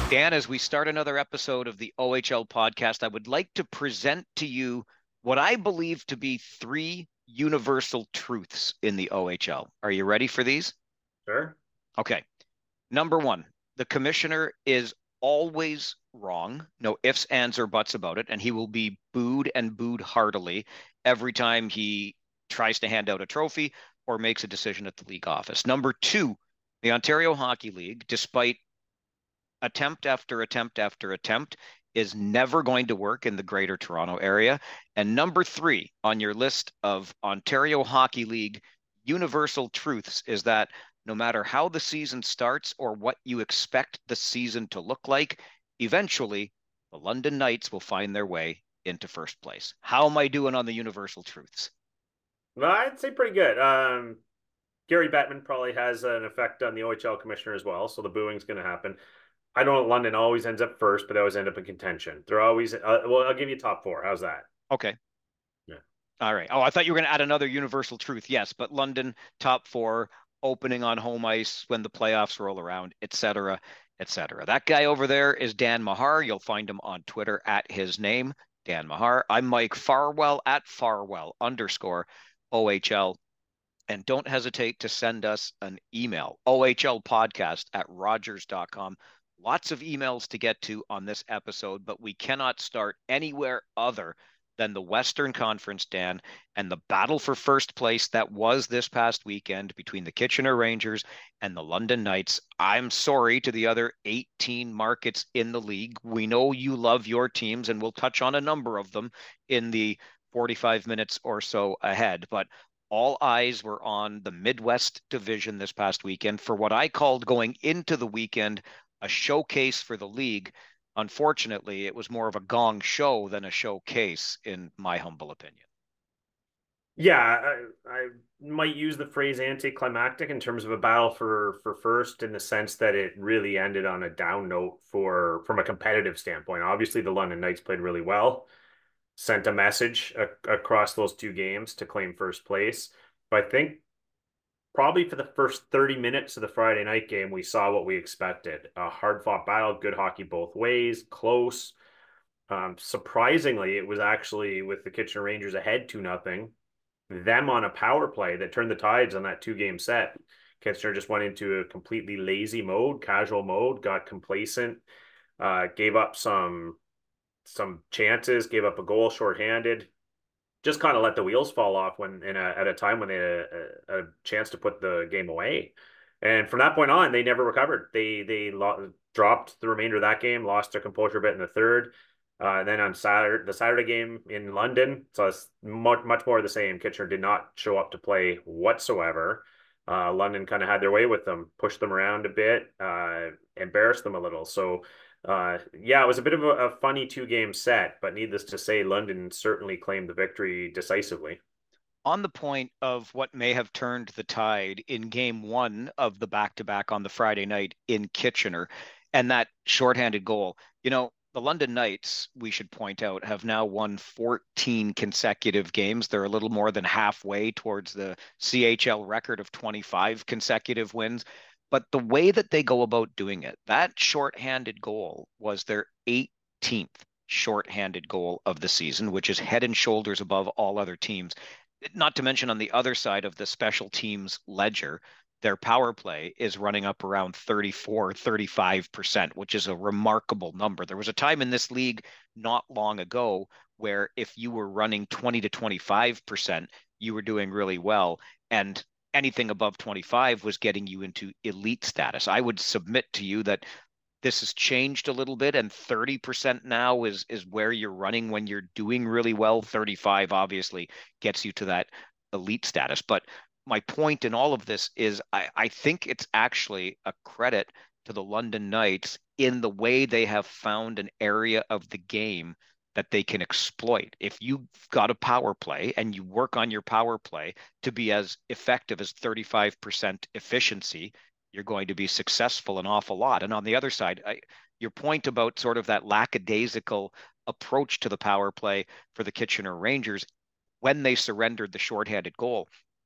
Dan, as we start another episode of the OHL podcast, I would like to present to you what I believe to be three universal truths in the OHL. Are you ready for these? Sure. Okay. Number one, the commissioner is always wrong. No ifs, ands, or buts about it. And he will be booed and booed heartily every time he tries to hand out a trophy or makes a decision at the league office. Number two, the Ontario Hockey League, despite attempt after attempt after attempt, is never going to work in the Greater Toronto area. And number three on your list of Ontario Hockey League universal truths is that no matter how the season starts or what you expect the season to look like, eventually the London Knights will find their way into first place. How am I doing on the universal truths? Well, I'd say pretty good. Gary Bettman probably has an effect on the OHL commissioner as well, so the booing's going to happen. I know London always ends up first, but they always end up in contention. They're always well. I'll give you top four. How's that? Okay. Yeah. All right. Oh, I thought you were going to add another universal truth. Yes, but London top four, opening on home ice when the playoffs roll around, et cetera, et cetera. That guy over there is Dan Mahar. You'll find him on Twitter at his name, Dan Mahar. I'm Mike Farwell at Farwell underscore OHL. And don't hesitate to send us an email, OHL podcast at Rogers.com. Lots of emails to get to on this episode, but we cannot start anywhere other than the Western Conference, Dan, and the battle for first place that was this past weekend between the Kitchener Rangers and the London Knights. I'm sorry to the other 18 markets in the league. We know you love your teams, and we'll touch on a number of them in the 45 minutes or so ahead. But all eyes were on the Midwest Division this past weekend for what I called going into the weekend a showcase for the league. Unfortunately, it was more of a gong show than a showcase, in my humble opinion. Yeah, I might use the phrase anticlimactic in terms of a battle for first, in the sense that it really ended on a down note for from a competitive standpoint. Obviously, the London Knights played really well, sent a message across those two games to claim first place. But I think probably for the first 30 minutes of the Friday night game, we saw what we expected. A hard fought battle, good hockey both ways, close. Surprisingly, it was actually with the Kitchener Rangers ahead 2-0, them on a power play that turned the tides on that two-game set. Kitchener just went into a completely lazy mode, casual mode, got complacent, gave up some chances, gave up a goal shorthanded, just kind of let the wheels fall off at a time when they had a chance to put the game away. And from that point on, they never recovered. Dropped the remainder of that game, lost their composure a bit in the third. And then on the Saturday game in London, so it's much more of the same. Kitchener did not show up to play whatsoever. London kind of had their way with them, pushed them around a bit, embarrassed them a little. So yeah, it was a bit of a funny two-game set, but needless to say, London certainly claimed the victory decisively. On the point of what may have turned the tide in game one of the back to back on the Friday night in Kitchener and that shorthanded goal, the London Knights, we should point out, have now won 14 consecutive games. They're a little more than halfway towards the CHL record of 25 consecutive wins. But the way that they go about doing it, that shorthanded goal was their 18th shorthanded goal of the season, which is head and shoulders above all other teams. Not to mention on the other side of the special teams ledger, their power play is running up around 34, 35%, which is a remarkable number. There was a time in this league not long ago where if you were running 20 to 25%, you were doing really well. And anything above 25 was getting you into elite status. I would submit to you that this has changed a little bit, and 30% now is where you're running when you're doing really well. 35 obviously gets you to that elite status. But my point in all of this is I think it's actually a credit to the London Knights in the way they have found an area of the game that they can exploit. If you've got a power play and you work on your power play to be as effective as 35% efficiency, you're going to be successful an awful lot. And on the other side, your point about sort of that lackadaisical approach to the power play for the Kitchener Rangers when they surrendered the shorthanded goal,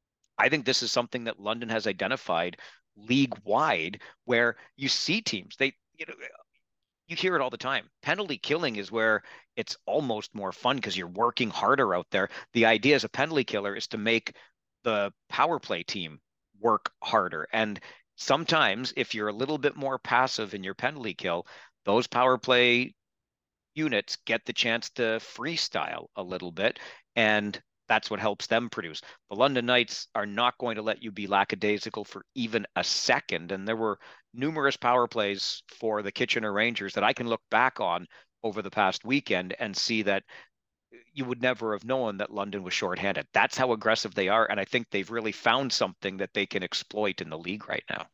I think this is something that London has identified league wide, where you see teams they you hear it all the time. Penalty killing is where it's almost more fun because you're working harder out there. The idea as a penalty killer is to make the power play team work harder. And sometimes, if you're a little bit more passive in your penalty kill, those power play units get the chance to freestyle a little bit. And that's what helps them produce. The London Knights are not going to let you be lackadaisical for even a second. And there were numerous power plays for the Kitchener Rangers that I can look back on over the past weekend and see that you would never have known that London was shorthanded. That's how aggressive they are. And I think they've really found something that they can exploit in the league right now.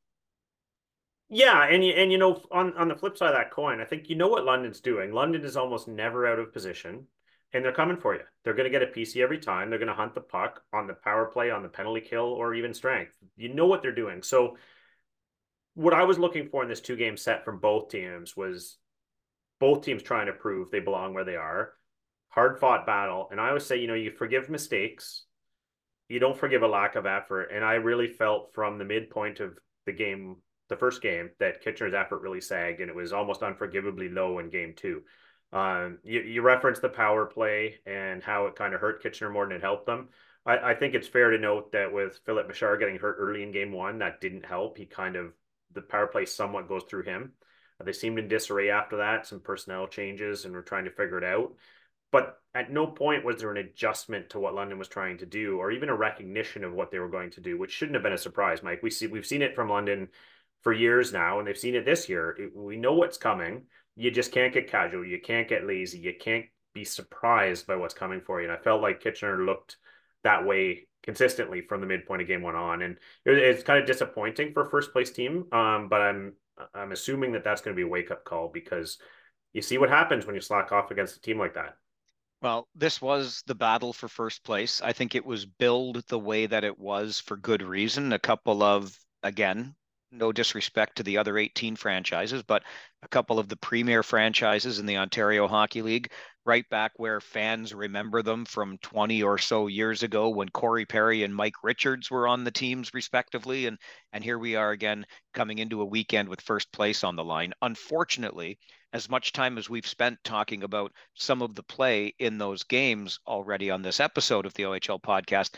Yeah, and you know, on the flip side of that coin, I think you know what London's doing. London is almost never out of position, and they're coming for you. They're going to get a PC every time. They're going to hunt the puck on the power play, on the penalty kill, or even strength. You know what they're doing. So what I was looking for in this two-game set from both teams was both teams trying to prove they belong where they are. Hard-fought battle, and I always say, you know, you forgive mistakes, you don't forgive a lack of effort. And I really felt from the midpoint of the game, the first game, that Kitchener's effort really sagged, and it was almost unforgivably low in game two. You referenced the power play and how it kind of hurt Kitchener more than it helped them. I think it's fair to note that with Philip Bouchard getting hurt early in game one, that didn't help. He kind of, the power play somewhat goes through him. They seemed in disarray after that, some personnel changes, and we're trying to figure it out. But at no point was there an adjustment to what London was trying to do, or even a recognition of what they were going to do, which shouldn't have been a surprise, Mike. We've seen it from London for years now, and they've seen it this year. We know what's coming. You just can't get casual. You can't get lazy. You can't be surprised by what's coming for you. And I felt like Kitchener looked that way consistently from the midpoint of game one on, and it's kind of disappointing for a first place team. But I'm assuming that that's going to be a wake up call, because you see what happens when you slack off against a team like that. Well, this was the battle for first place. I think it was billed the way that it was for good reason. A couple of, again, no disrespect to the other 18 franchises, but a couple of the premier franchises in the Ontario Hockey League, right back where fans remember them from 20 or so years ago when Corey Perry and Mike Richards were on the teams respectively. And here we are again coming into a weekend with first place on the line. Unfortunately, as much time as we've spent talking about some of the play in those games already on this episode of the OHL podcast,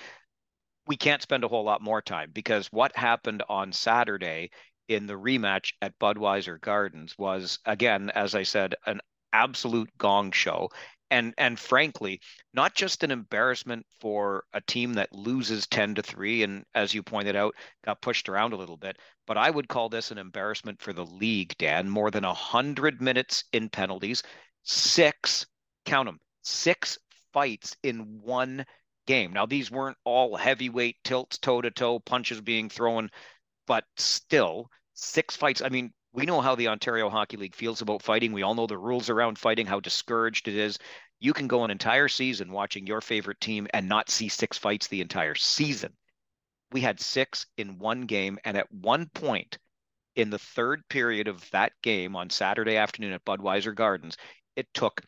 we can't spend a whole lot more time, because what happened on Saturday in the rematch at Budweiser Gardens was, again, as I said, an absolute gong show. And frankly, not just an embarrassment for a team that loses 10-3 and, as you pointed out, got pushed around a little bit, but I would call this an embarrassment for the league, Dan. More than 100 minutes in penalties, six, count them, six fights in one game. Now, these weren't all heavyweight tilts, toe to toe, punches being thrown, but still, six fights. I mean, we know how the Ontario Hockey League feels about fighting. We all know the rules around fighting, how discouraged it is. You can go an entire season watching your favorite team and not see six fights the entire season. We had six in one game. And at one point in the third period of that game on Saturday afternoon at Budweiser Gardens, it took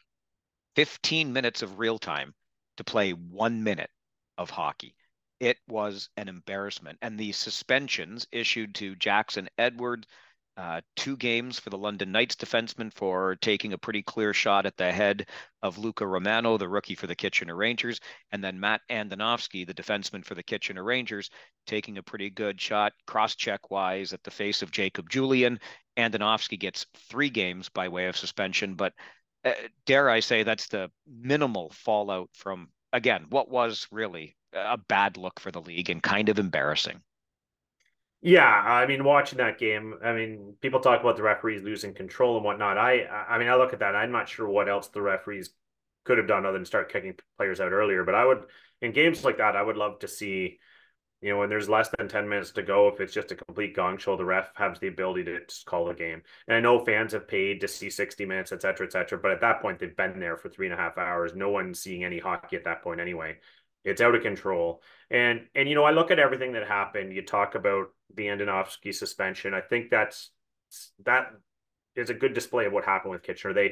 15 minutes of real time to play 1 minute of hockey. It was an embarrassment. And the suspensions issued to Jackson Edwards, 2 games for the London Knights defenseman for taking a pretty clear shot at the head of Luca Romano, the rookie for the Kitchener Rangers, and then Matt Andonovski, the defenseman for the Kitchener Rangers, taking a pretty good shot cross-check wise at the face of Jacob Julian. Andonovski gets 3 games by way of suspension, but dare I say that's the minimal fallout from, again, what was really a bad look for the league and kind of embarrassing. Yeah, I mean, watching that game, I mean, people talk about the referees losing control and whatnot. I mean, I look at that. I'm not sure what else the referees could have done other than start kicking players out earlier. But I would, in games like that, I would love to see, you know, when there's less than 10 minutes to go, if it's just a complete gong show, the ref has the ability to just call a game. And I know fans have paid to see 60 minutes, et cetera, et cetera. But at that point, they've been there for 3.5 hours. No one's seeing any hockey at that point anyway. It's out of control. And you know, I look at everything that happened. You talk about the Andonovski suspension. I think that is a good display of what happened with Kitchener.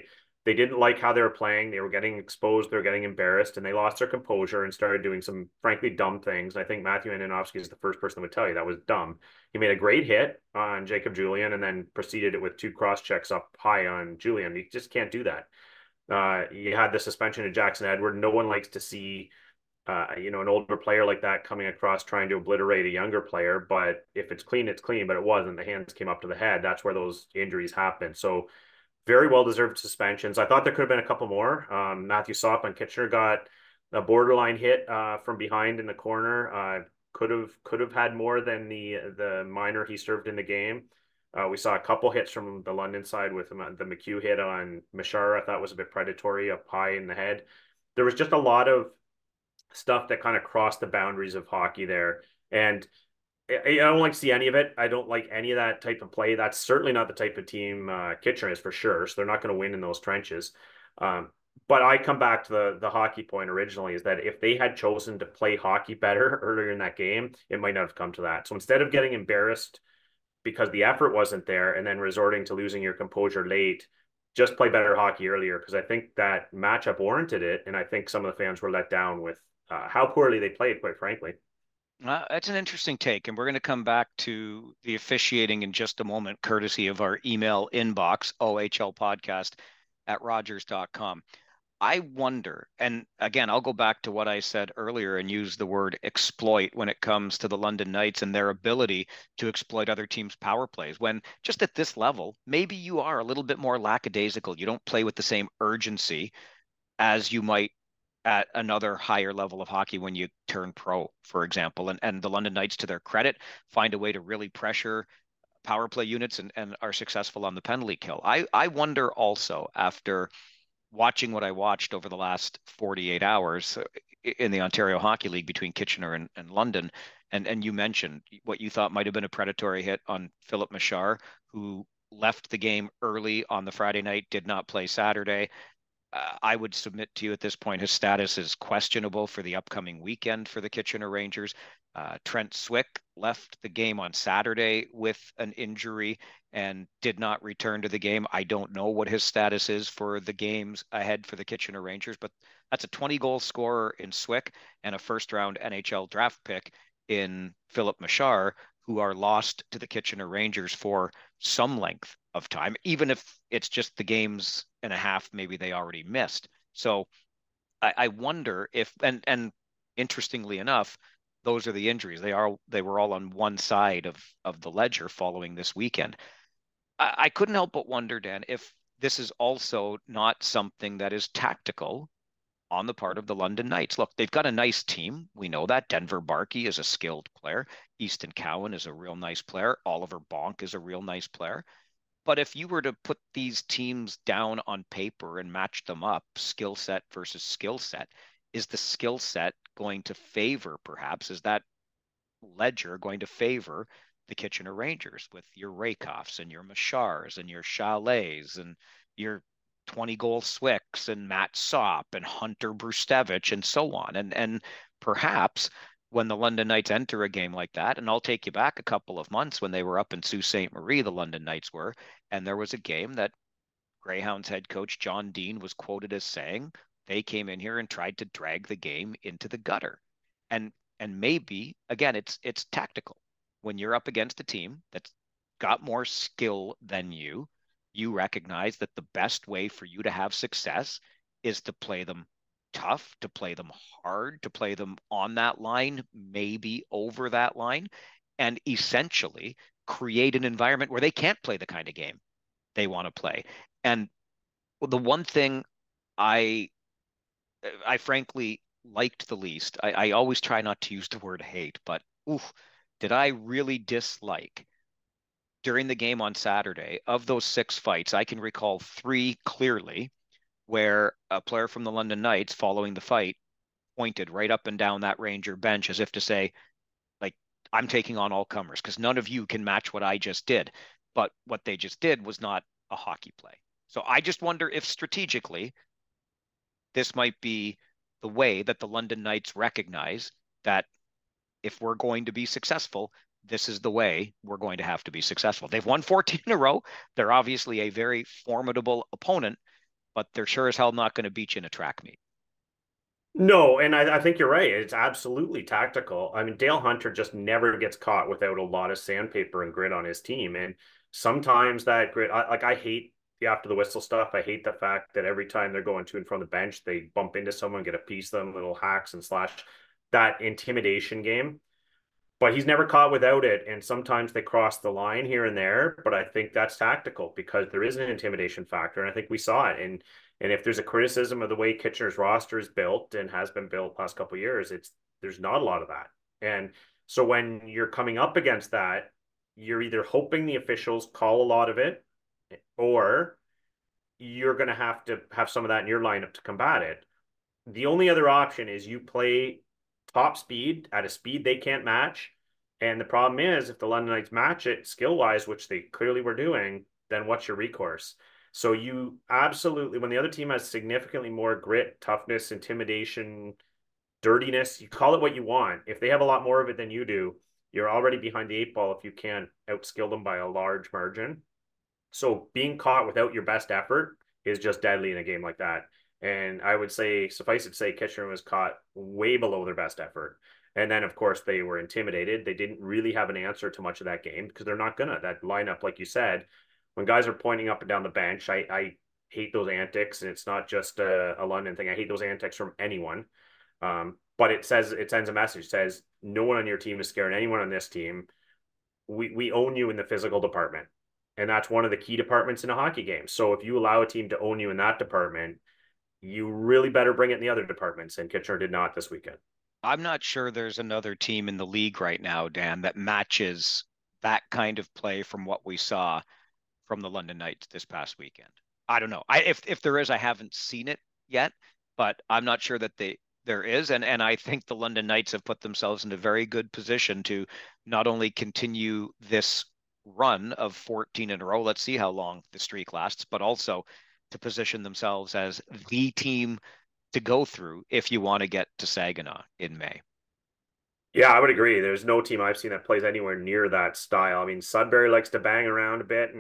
They didn't like how they were playing. They were getting exposed. They were getting embarrassed, and they lost their composure and started doing some, frankly, dumb things. I think Matthew Andonovski is the first person that would tell you that was dumb. He made a great hit on Jacob Julien and then proceeded it with two cross checks up high on Julien. You just can't do that. You had the suspension of Jackson Edward. No one likes to see an older player like that coming across trying to obliterate a younger player. But if it's clean, it's clean. But it wasn't. The hands came up to the head. That's where those injuries happen. So very well deserved suspensions. I thought there could have been a couple more. Matthew Sop on Kitchener got a borderline hit from behind in the corner. Could have had more than the minor he served in the game. We saw a couple hits from the London side with the McHugh hit on Machar. I thought was a bit predatory up high in the head. There was just a lot of stuff that kind of crossed the boundaries of hockey there. And I don't like to see any of it. I don't like any of that type of play. That's certainly not the type of team Kitchener is for sure. So they're not going to win in those trenches. But I come back to the hockey point originally is that if they had chosen to play hockey better earlier in that game, it might not have come to that. So instead of getting embarrassed because the effort wasn't there and then resorting to losing your composure late, just play better hockey earlier because I think that matchup warranted it. And I think some of the fans were let down with how poorly they played, quite frankly. That's an interesting take, and we're going to come back to the officiating in just a moment, courtesy of our email inbox, ohlpodcast@rogers.com. I wonder, and again, I'll go back to what I said earlier and use the word exploit when it comes to the London Knights and their ability to exploit other teams' power plays. When just at this level, maybe you are a little bit more lackadaisical. You don't play with the same urgency as you might at another higher level of hockey when you turn pro, for example. And the London Knights, to their credit, find a way to really pressure power play units and are successful on the penalty kill. I wonder also, after watching what I watched over the last 48 hours in the Ontario Hockey League between Kitchener and London, and you mentioned what you thought might have been a predatory hit on Philip Machar, who left the game early on the Friday night, did not play Saturday. I would submit to you at this point his status is questionable for the upcoming weekend for the Kitchener Rangers. Trent Swick left the game on Saturday with an injury and did not return to the game. I don't know what his status is for the games ahead for the Kitchener Rangers, but that's a 20-goal scorer in Swick and a first-round NHL draft pick in Philip Machar, who are lost to the Kitchener Rangers for some length of time, even if it's just the games and a half maybe they already missed. So I wonder if, and interestingly enough, those are the injuries. They were all on one side of the ledger following this weekend. I couldn't help but wonder, Dan, if this is also not something that is tactical on the part of the London Knights. Look, they've got a nice team. We know that. Denver Barkey is a skilled player. Easton Cowan is a real nice player. Oliver Bonk is a real nice player. But if you were to put these teams down on paper and match them up, skill set versus skill set, is the skill set going to favor, perhaps, is that ledger going to favor the Kitchener Rangers with your Rakoffs and your Machars and your Chalets and your 20-goal Swicks and Matt Sop and Hunter Brustevich and so on. And perhaps when the London Knights enter a game like that, and I'll take you back a couple of months when they were up in Sault Ste. Marie, the London Knights were, and there was a game that Greyhounds head coach John Dean was quoted as saying they came in here and tried to drag the game into the gutter. And and maybe again it's tactical. When you're up against a team that's got more skill than you recognize that the best way for you to have success is to play them tough, to play them hard, to play them on that line, maybe over that line, and essentially create an environment where they can't play the kind of game they want to play. And the one thing I I frankly liked the least, I always try not to use the word hate, but oof, did I really dislike during the game on Saturday? Of those six fights, I can recall three clearly where a player from the London Knights following the fight pointed right up and down that Ranger bench as if to say, like, I'm taking on all comers because none of you can match what I just did. But what they just did was not a hockey play. So I just wonder if strategically this might be the way that the London Knights recognize that if we're going to be successful, this is the way we're going to have to be successful. They've won 14 in a row. They're obviously a very formidable opponent, but they're sure as hell not going to beat you in a track meet. No, and I think you're right. It's absolutely tactical. I mean, Dale Hunter just never gets caught without a lot of sandpaper and grit on his team. And sometimes that grit, I hate the after the whistle stuff. I hate the fact that every time they're going to and from the bench, they bump into someone, get a piece of them, little hacks and slash. That intimidation game, but he's never caught without it. And sometimes they cross the line here and there. But I think that's tactical because there is an intimidation factor. And I think we saw it. And if there's a criticism of the way Kitchener's roster is built and has been built last couple of years, it's there's not a lot of that. And so when you're coming up against that, you're either hoping the officials call a lot of it, or you're going to have some of that in your lineup to combat it. The only other option is you play top speed at a speed they can't match. And the problem is, if the London Knights match it skill wise, which they clearly were doing, then what's your recourse? So you absolutely, when the other team has significantly more grit, toughness, intimidation, dirtiness, you call it what you want. If they have a lot more of it than you do, you're already behind the eight ball if you can't outskill them by a large margin. So being caught without your best effort is just deadly in a game like that. And I would say, suffice it to say, Kitchener was caught way below their best effort. And then, of course, they were intimidated. They didn't really have an answer to much of that game because they're not gonna. That lineup, like you said, when guys are pointing up and down the bench, I hate those antics, and it's not just a London thing. I hate those antics from anyone. But it sends a message. It says no one on your team is scaring anyone on this team. We own you in the physical department, and that's one of the key departments in a hockey game. So if you allow a team to own you in that department, you really better bring it in the other departments. And Kitchener did not this weekend. I'm not sure there's another team in the league right now, Dan, that matches that kind of play from what we saw from the London Knights this past weekend. I don't know. If there is, I haven't seen it yet, but I'm not sure that there is. And I think the London Knights have put themselves in a very good position to not only continue this run of 14 in a row, let's see how long the streak lasts, but also to position themselves as the team to go through if you want to get to Saginaw in May. Yeah, I would agree. There's no team I've seen that plays anywhere near that style. I mean, Sudbury likes to bang around a bit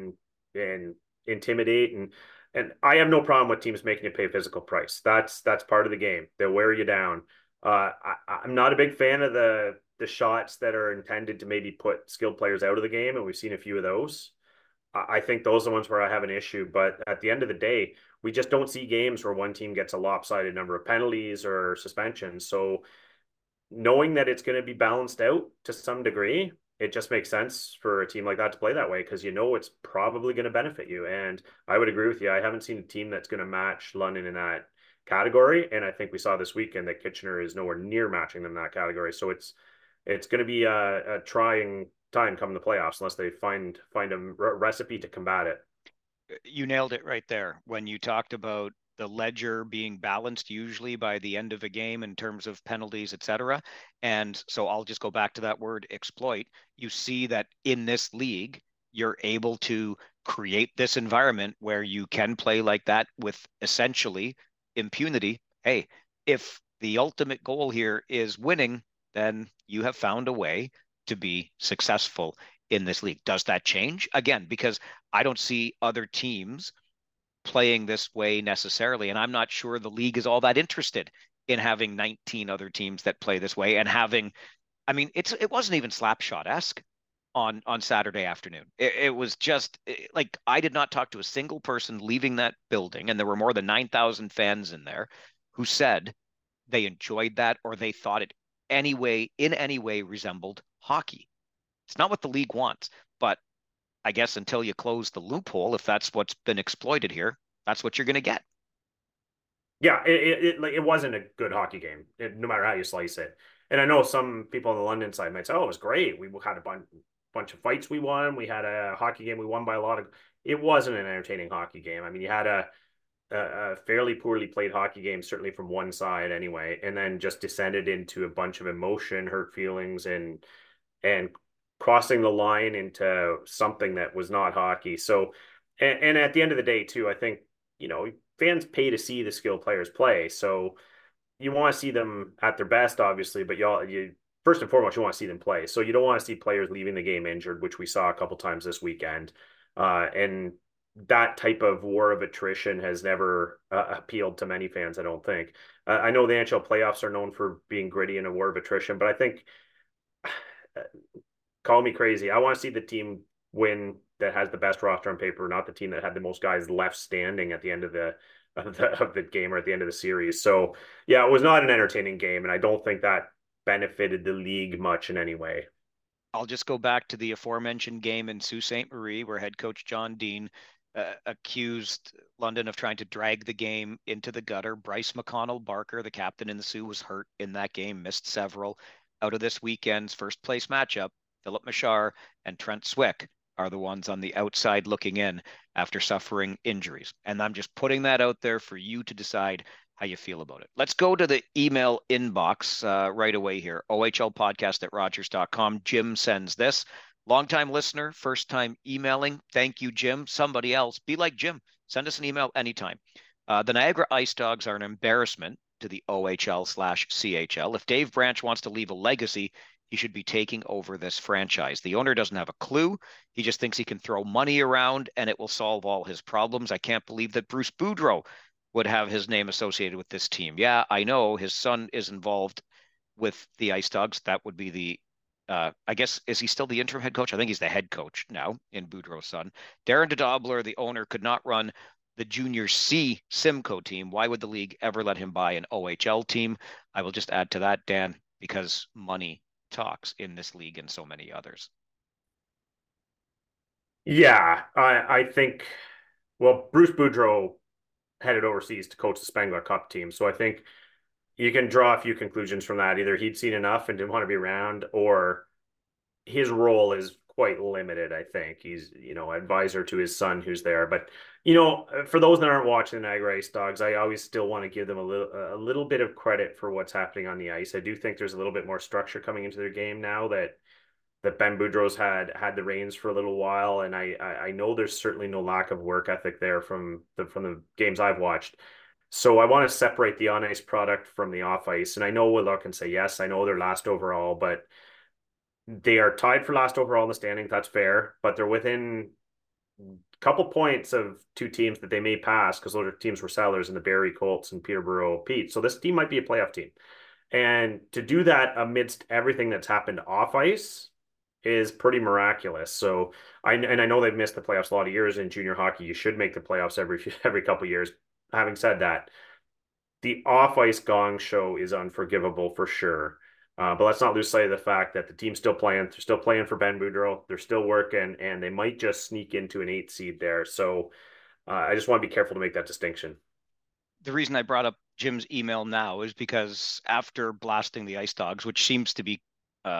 and intimidate, and I have no problem with teams making you pay a physical price. That's part of the game. They'll wear you down. I'm not a big fan of the shots that are intended to maybe put skilled players out of the game, and we've seen a few of those. I think those are the ones where I have an issue. But at the end of the day, we just don't see games where one team gets a lopsided number of penalties or suspensions. So knowing that it's going to be balanced out to some degree, it just makes sense for a team like that to play that way because you know it's probably going to benefit you. And I would agree with you. I haven't seen a team that's going to match London in that category. And I think we saw this weekend that Kitchener is nowhere near matching them in that category. So it's going to be a trying time coming the playoffs unless they find a recipe to combat it. You nailed it right there when you talked about the ledger being balanced usually by the end of a game in terms of penalties, etc. And so I'll just go back to that word exploit. You see that in this league, you're able to create this environment where you can play like that with essentially impunity. Hey, if the ultimate goal here is winning, then you have found a way to be successful in this league. Does that change? Again, because I don't see other teams playing this way necessarily. And I'm not sure the league is all that interested in having 19 other teams that play this way and having, I mean, it wasn't even Slapshot-esque on Saturday afternoon. It was just like I did not talk to a single person leaving that building, and there were more than 9,000 fans in there who said they enjoyed that or they thought it in any way resembled hockey. It's not what the league wants, but I guess until you close the loophole, if that's what's been exploited here, that's what you're going to get. Yeah, it wasn't a good hockey game, no matter how you slice it. And I know some people on the London side might say, "Oh, it was great. We had a bunch of fights we won. We had a hockey game we won by a lot of." It wasn't an entertaining hockey game. I mean, you had a fairly poorly played hockey game, certainly from one side anyway, and then just descended into a bunch of emotion, hurt feelings, and crossing the line into something that was not hockey. So, and at the end of the day, too, I think, fans pay to see the skilled players play. So you want to see them at their best, obviously, but you first and foremost, you want to see them play. So you don't want to see players leaving the game injured, which we saw a couple times this weekend. And that type of war of attrition has never appealed to many fans, I don't think. I know the NHL playoffs are known for being gritty and a war of attrition, but I think, call me crazy, I want to see the team win that has the best roster on paper, not the team that had the most guys left standing at the end of the game or at the end of the series. So yeah, it was not an entertaining game, and I don't think that benefited the league much in any way. I'll just go back to the aforementioned game in Sault Ste. Marie, where head coach John Dean accused London of trying to drag the game into the gutter. Bryce McConnell Barker, the captain in the Sioux, was hurt in that game, missed several. Out of this weekend's first place matchup, Philip Machar and Trent Swick are the ones on the outside looking in after suffering injuries. And I'm just putting that out there for you to decide how you feel about it. Let's go to the email inbox right away here. OHLpodcast at Rogers.com. Jim sends this. Longtime listener, first time emailing. Thank you, Jim. Somebody else, be like Jim. Send us an email anytime. The Niagara Ice Dogs are an embarrassment to the OHL/CHL. If Dave Branch wants to leave a legacy, he should be taking over this franchise. The owner doesn't have a clue. He just thinks he can throw money around and it will solve all his problems. I can't believe that Bruce Boudreau would have his name associated with this team. Yeah, I know his son is involved with the Ice Dogs. That would be I guess, is he still the interim head coach? I think he's the head coach now in Boudreau's son. Darren DeDobler, the owner, could not run the Junior C Simcoe team. Why would the league ever let him buy an OHL team? I will just add to that, Dan, because money talks in this league and so many others. Yeah, I think, well, Bruce Boudreau headed overseas to coach the Spengler Cup team. So I think you can draw a few conclusions from that. Either he'd seen enough and didn't want to be around, or his role is quite limited. I think he's, advisor to his son who's there. But, for those that aren't watching the Niagara Ice Dogs, I always still want to give them a little bit of credit for what's happening on the ice. I do think there's a little bit more structure coming into their game now that Ben Boudreau's had the reins for a little while, and I know there's certainly no lack of work ethic there from the games I've watched. So I want to separate the on ice product from the off ice, and I know we'll look and say yes, I know they're last overall, but they are tied for last overall in the standings. That's fair, but they're within a couple points of two teams that they may pass because those are teams were sellers in the Barrie Colts and Peterborough Pete. So this team might be a playoff team, and to do that amidst everything that's happened off ice is pretty miraculous. So I know they've missed the playoffs a lot of years in junior hockey. You should make the playoffs every couple of years. Having said that, the off ice gong show is unforgivable for sure. But let's not lose sight of the fact that the team's still playing. They're still playing for Ben Boudreau. They're still working, and they might just sneak into an 8 seed there. So I just want to be careful to make that distinction. The reason I brought up Jim's email now is because after blasting the Ice Dogs, which seems to be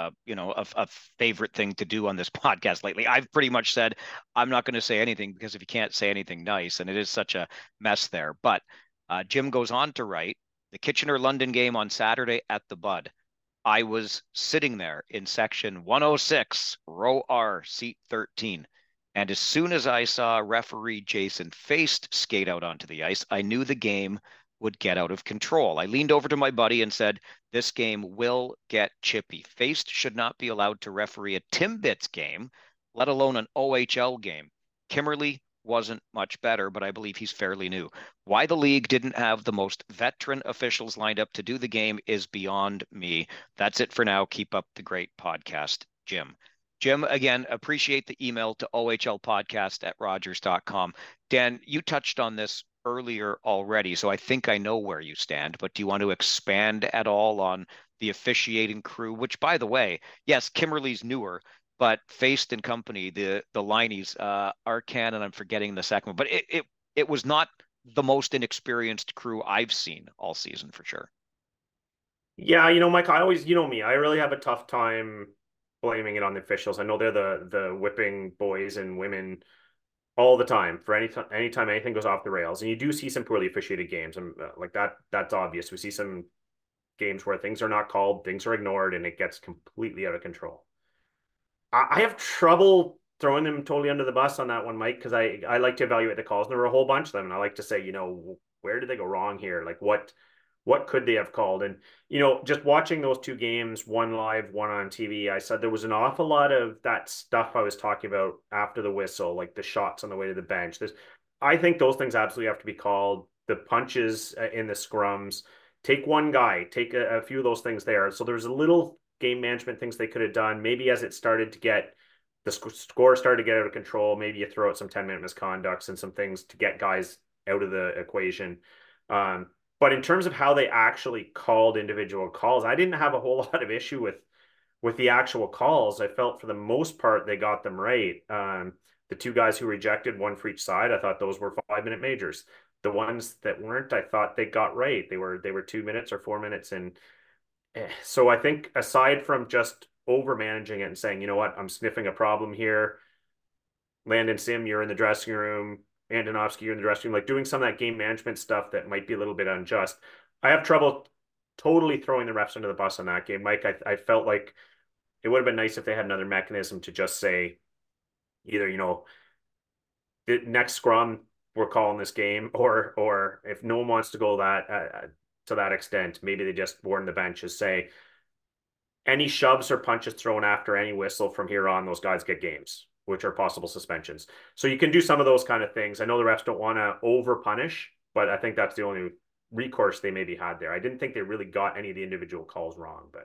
a favorite thing to do on this podcast lately. I've pretty much said I'm not going to say anything because if you can't say anything nice, and it is such a mess there. But Jim goes on to write the Kitchener London game on Saturday at the Bud. I was sitting there in section 106, row R, seat 13. And as soon as I saw referee Jason Feist skate out onto the ice, I knew the game would get out of control. I leaned over to my buddy and said, this game will get chippy. Feist should not be allowed to referee a Timbits game, let alone an OHL game. Kimmerly wasn't much better, but I believe he's fairly new. Why the league didn't have the most veteran officials lined up to do the game is beyond me. That's it for now. Keep up the great podcast, Jim. Jim, again, appreciate the email to ohlpodcast at Rogers.com. Dan, you touched on this earlier already, so I think I know where you stand, but do you want to expand at all on the officiating crew, which, by the way, yes, Kimmerly's newer, but Feist and company, the Lineys, Arcan, and I'm forgetting the second one, but it was not the most inexperienced crew I've seen all season for sure. Yeah, Mike, I always, me, I really have a tough time blaming it on the officials. I know they're the whipping boys and women all the time for anytime anything goes off the rails, and you do see some poorly officiated games, and like that's obvious. We see some games where things are not called, things are ignored, and it gets completely out of control. I have trouble throwing them totally under the bus on that one, Mike, because I like to evaluate the calls, and there were a whole bunch of them, and I like to say, where did they go wrong here? Like what could they have called? And, just watching those two games, one live, one on TV, I said there was an awful lot of that stuff I was talking about after the whistle, like the shots on the way to the bench. I think those things absolutely have to be called. The punches in the scrums, take one guy, take a few of those things there. So there's a little game management things they could have done. Maybe as it started to get the score started to get out of control, maybe you throw out some 10-minute misconducts and some things to get guys out of the equation. Um, but in terms of how they actually called individual calls, I didn't have a whole lot of issue with the actual calls. I felt for the most part they got them right. The two guys who rejected, one for each side, I thought those were 5-minute majors. The ones that weren't, I thought they got right. They were 2 minutes or 4 minutes, and so I think aside from just over managing it and saying, you know what, I'm sniffing a problem here. Landon Sim, you're in the dressing room. Andonovski, you're in the dressing room. Like doing some of that game management stuff that might be a little bit unjust. I have trouble totally throwing the refs under the bus on that game, Mike. I felt like it would have been nice if they had another mechanism to just say either, the next scrum we're calling this game, or if no one wants to go that to that extent, maybe they just warn the benches, say any shoves or punches thrown after any whistle from here on, those guys get games, which are possible suspensions. So you can do some of those kind of things. I know the refs don't want to over punish, but I think that's the only recourse they maybe had there. I didn't think they really got any of the individual calls wrong, but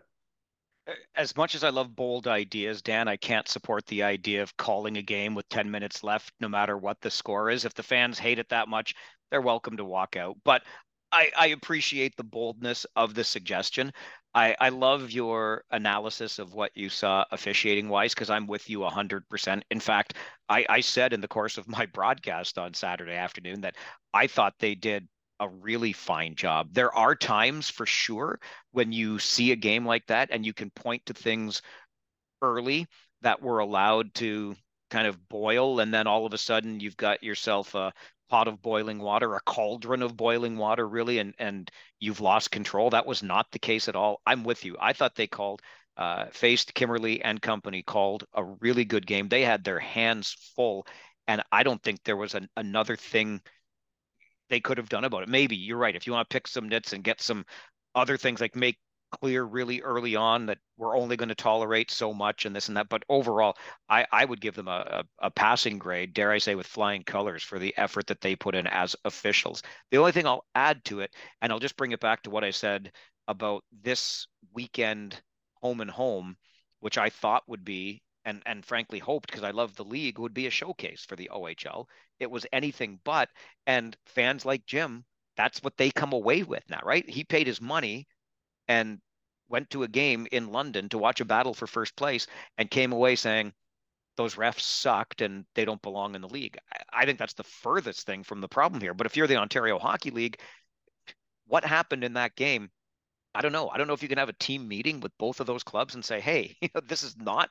As much as I love bold ideas, Dan, I can't support the idea of calling a game with 10 minutes left, no matter what the score is. If the fans hate it that much, they're welcome to walk out. But I appreciate the boldness of the suggestion. I love your analysis of what you saw officiating wise, because I'm with you 100%. In fact, I said in the course of my broadcast on Saturday afternoon that I thought they did a really fine job. There are times for sure when you see a game like that and you can point to things early that were allowed to kind of boil, and then all of a sudden you've got yourself a pot of boiling water, a cauldron of boiling water, really, and you've lost control. That was not the case at all. I'm with you. I thought they called Faced Kimmerly and company called a really good game. They had their hands full, and I don't think there was another thing they could have done about it. Maybe you're right. If you want to pick some nits and get some other things, like make clear really early on that we're only going to tolerate so much and this and that. But overall, I would give them a passing grade, dare I say, with flying colors for the effort that they put in as officials. The only thing I'll add to it, and I'll just bring it back to what I said about this weekend home and home, which I thought would be, and frankly hoped, because I love the league, would be a showcase for the OHL. It was anything but. And fans like Jim, that's what they come away with now, right? He paid his money and went to a game in London to watch a battle for first place and came away saying those refs sucked and they don't belong in the league. I think that's the furthest thing from the problem here. But if you're the Ontario Hockey League, what happened in that game? I don't know. I don't know if you can have a team meeting with both of those clubs and say, hey, this is not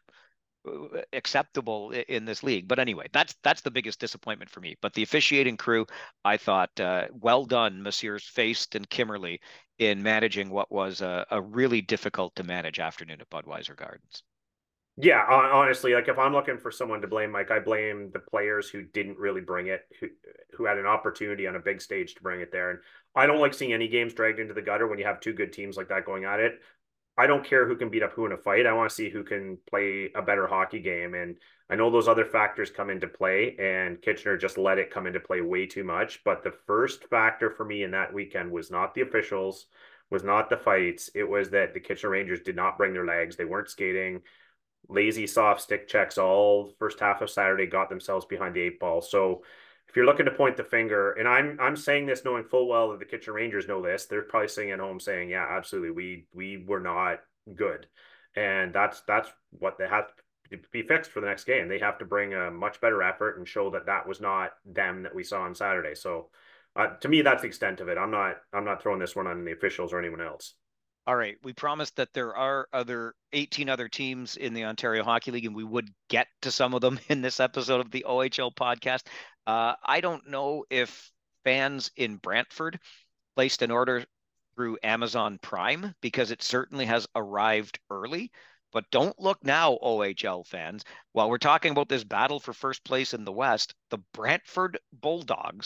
acceptable in this league. But anyway, that's the biggest disappointment for me. But the officiating crew, I thought, well done, Messieurs Faced and Kimmerly, in managing what was a really difficult to manage afternoon at Budweiser Gardens. yeah, honestly, like if I'm looking for someone to blame, like I blame the players who didn't really bring it, who had an opportunity on a big stage to bring it there. And I don't like seeing any games dragged into the gutter when you have two good teams like that going at it. I don't care who can beat up who in a fight. I want to see who can play a better hockey game. And I know those other factors come into play, and Kitchener just let it come into play way too much. But the first factor for me in that weekend was not the officials, was not the fights. It was that the Kitchener Rangers did not bring their legs. They weren't skating. Lazy soft stick checks all first half of Saturday, got themselves behind the eight ball. So if you're looking to point the finger, and I'm saying this knowing full well that the Kitchen Rangers know this, they're probably sitting at home saying, yeah, absolutely, we were not good. And that's what they have to be fixed for the next game. They have to bring a much better effort and show that that was not them that we saw on Saturday. So to me, that's the extent of it. I'm not throwing this one on the officials or anyone else. All right, we promised that there are 18 other teams in the Ontario Hockey League, and we would get to some of them in this episode of the OHL podcast. I don't know if fans in Brantford placed an order through Amazon Prime, because it certainly has arrived early. But don't look now, OHL fans. While we're talking about this battle for first place in the West, the Brantford Bulldogs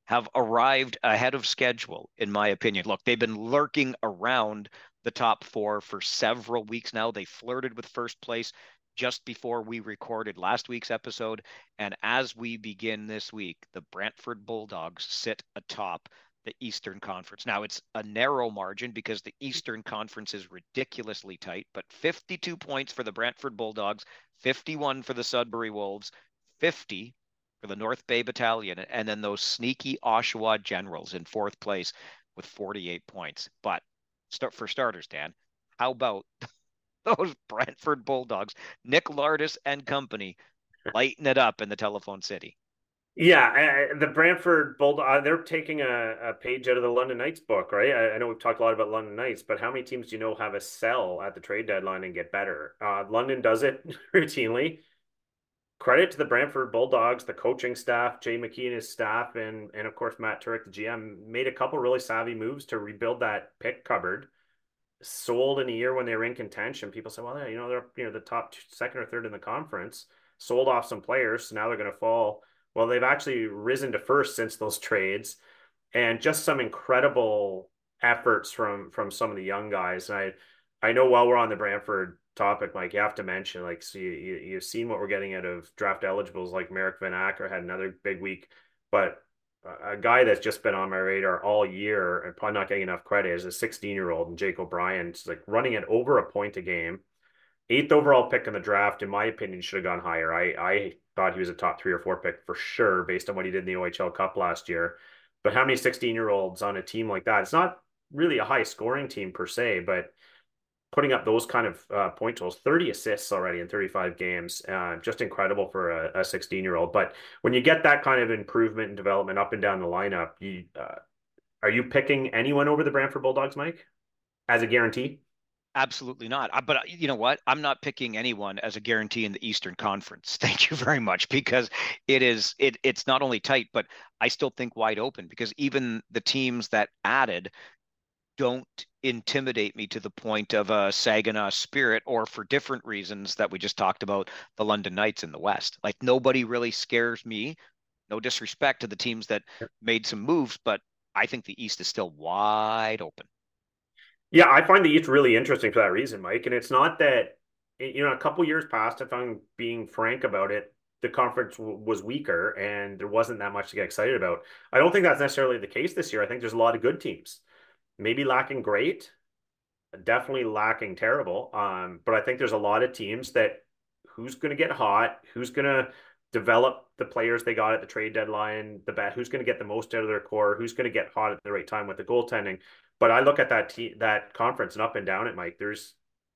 have arrived ahead of schedule, in my opinion. Look, they've been lurking around the top four for several weeks now. They flirted with first place just before we recorded last week's episode. And as we begin this week, the Brantford Bulldogs sit atop the Eastern Conference. Now, it's a narrow margin because the Eastern Conference is ridiculously tight, but 52 points for the Brantford Bulldogs, 51 for the Sudbury Wolves, 50 for the North Bay Battalion, and then those sneaky Oshawa Generals in fourth place with 48 points. But for starters, Dan, how about those Brantford Bulldogs, Nick Lardis and company, lighting it up in the Telephone City? Yeah, the Brantford Bulldog, they're taking a page out of the London Knights book, right? I know we've talked a lot about London Knights, but how many teams do you know have a sell at the trade deadline and get better? London does it routinely. Credit to the Brantford Bulldogs, the coaching staff, Jay McKee and his staff, and of course Matt Turek, the GM, made a couple really savvy moves to rebuild that pick cupboard. Sold in a year when they were in contention. People said, well, yeah, they're the top second or third in the conference. Sold off some players, so now they're going to fall. Well, they've actually risen to first since those trades, and just some incredible efforts from some of the young guys. And I know while we're on the Brantford topic, Mike, you have to mention like so you've seen what we're getting out of draft eligibles like Merrick Van Acker had another big week, but a guy that's just been on my radar all year and probably not getting enough credit is a 16-year-old and Jake O'Brien. It's like running at over a point a game. Eighth overall pick in the draft, in my opinion, should have gone higher. I thought he was a top 3 or 4 pick for sure based on what he did in the OHL Cup last year. But how many 16-year-olds on a team like that? It's not really a high scoring team per se, but putting up those kind of point totals, 30 assists already in 35 games, just incredible for a 16-year-old. But when you get that kind of improvement and development up and down the lineup, are you picking anyone over the Brantford Bulldogs, Mike, as a guarantee? Absolutely not. But you know what? I'm not picking anyone as a guarantee in the Eastern Conference. Thank you very much, because it's not only tight, but I still think wide open because even the teams that added don't intimidate me to the point of a Saginaw Spirit or for different reasons that we just talked about the London Knights in the West. Like nobody really scares me. No disrespect to the teams that made some moves, but I think the East is still wide open. Yeah, I find the East really interesting for that reason, Mike. And it's not that, a couple years past, if I'm being frank about it, the conference was weaker and there wasn't that much to get excited about. I don't think that's necessarily the case this year. I think there's a lot of good teams, maybe lacking great, definitely lacking terrible. But I think there's a lot of teams that who's going to get hot, who's going to develop the players they got at the trade deadline, who's going to get the most out of their core, who's going to get hot at the right time with the goaltending. But I look at that conference and up and down it, Mike. There's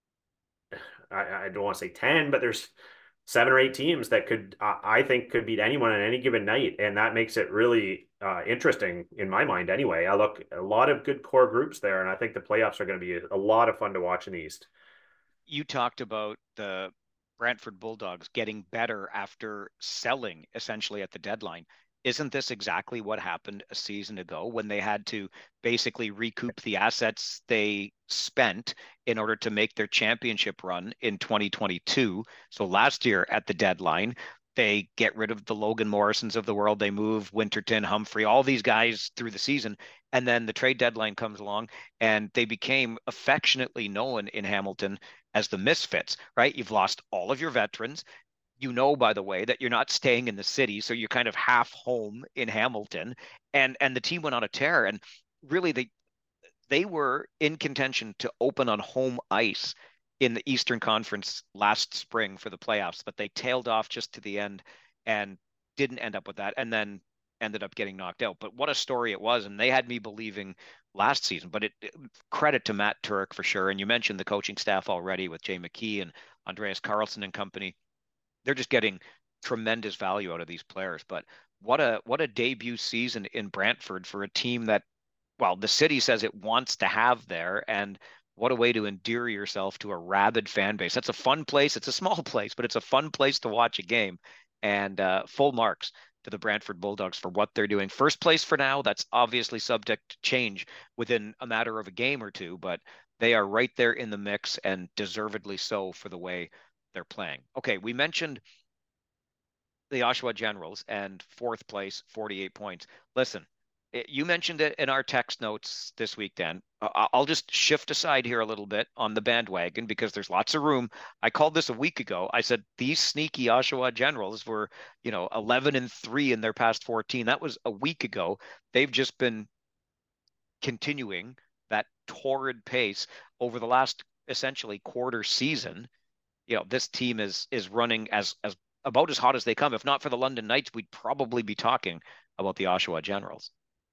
I don't want to say 10, but there's 7 or 8 teams that I think could beat anyone on any given night, and that makes it really interesting in my mind. Anyway, I look a lot of good core groups there, and I think the playoffs are going to be a lot of fun to watch in the East. You talked about the Brantford Bulldogs getting better after selling essentially at the deadline. Isn't this exactly what happened a season ago when they had to basically recoup the assets they spent in order to make their championship run in 2022? So last year at the deadline, they get rid of the Logan Morrisons of the world. They move Winterton, Humphrey, all these guys through the season. And then the trade deadline comes along and they became affectionately known in Hamilton as the misfits, right? You've lost all of your veterans. By the way, that you're not staying in the city, so you're kind of half home in Hamilton, and the team went on a tear, and really they were in contention to open on home ice in the Eastern Conference last spring for the playoffs, but they tailed off just to the end and didn't end up with that, and then ended up getting knocked out. But what a story it was, and they had me believing last season. But credit to Matt Turek for sure. And you mentioned the coaching staff already with Jay McKee and Andreas Carlson and company. They're just getting tremendous value out of these players. But what a debut season in Brantford for a team that, well, the city says it wants to have there, and what a way to endear yourself to a rabid fan base. That's a fun place. It's a small place, but it's a fun place to watch a game. And full marks to the Brantford Bulldogs for what they're doing. First place for now. That's obviously subject to change within a matter of a game or two, but they are right there in the mix and deservedly so for the way they're playing. Okay, we mentioned the Oshawa Generals and fourth place, 48 points. Listen, You mentioned it in our text notes this week, Dan. I'll just shift aside here a little bit on the bandwagon because there's lots of room. I called this a week ago. I said these sneaky Oshawa Generals were, 11-3 in their past 14. That was a week ago. They've just been continuing that torrid pace over the last essentially quarter season. This team is running as about as hot as they come. If not for the London Knights, we'd probably be talking about the Oshawa Generals.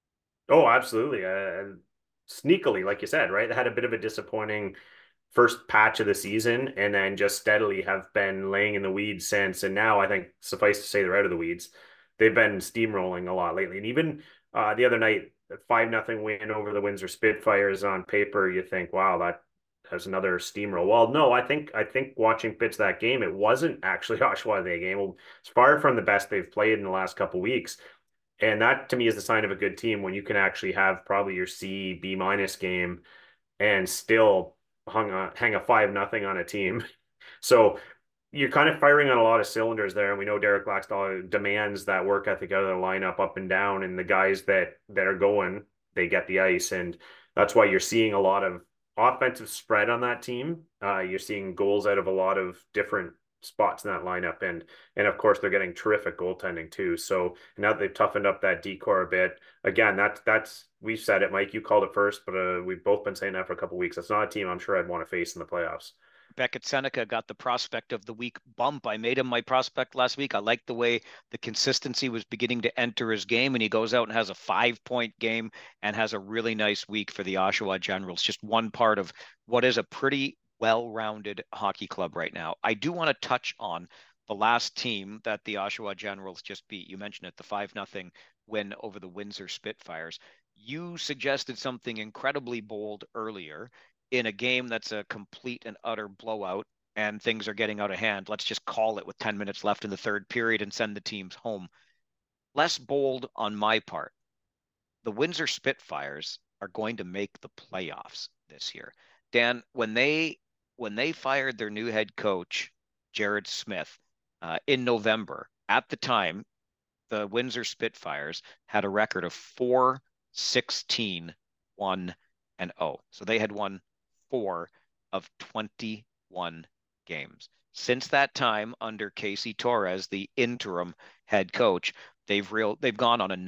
Oh, absolutely. And sneakily, like you said, right? They had a bit of a disappointing first patch of the season and then just steadily have been laying in the weeds since. And now I think suffice to say they're out of the weeds. They've been steamrolling a lot lately. And even the other night, 5-0 win over the Windsor Spitfires on paper, you think, wow, that has another steamroll. Well, no, I think watching bits of that game, it wasn't actually Oshawa Day game. It's far from the best they've played in the last couple of weeks. And that to me is the sign of a good team when you can actually have probably your C, B minus game and still hang a 5-0 on a team. So you're kind of firing on a lot of cylinders there. And we know Derek Laxdal demands that work ethic out of the lineup up and down. And the guys that are going, they get the ice. And that's why you're seeing a lot of offensive spread on that team. You're seeing goals out of a lot of different spots in that lineup. And of course they're getting terrific goaltending too. So now that they've toughened up that decor a bit, again, that's we've said it, Mike, you called it first, but we've both been saying that for a couple of weeks. That's not a team I'm sure I'd want to face in the playoffs. Beckett Seneca got the prospect of the week bump. I made him my prospect last week. I liked the way the consistency was beginning to enter his game, and he goes out and has a 5-point game and has a really nice week for the Oshawa Generals. Just one part of what is a pretty well-rounded hockey club right now. I do want to touch on the last team that the Oshawa Generals just beat. You mentioned it, the 5-0 win over the Windsor Spitfires. You suggested something incredibly bold earlier in a game that's a complete and utter blowout and things are getting out of hand. Let's just call it with 10 minutes left in the third period and send the teams home. Less bold on my part. The Windsor Spitfires are going to make the playoffs this year. Dan, when they fired their new head coach, Jared Smith, in November, at the time, the Windsor Spitfires had a record of 4-16-1-0. So they had won 4 of 21 games. Since that time, under Casey Torres, the interim head coach, they've gone on a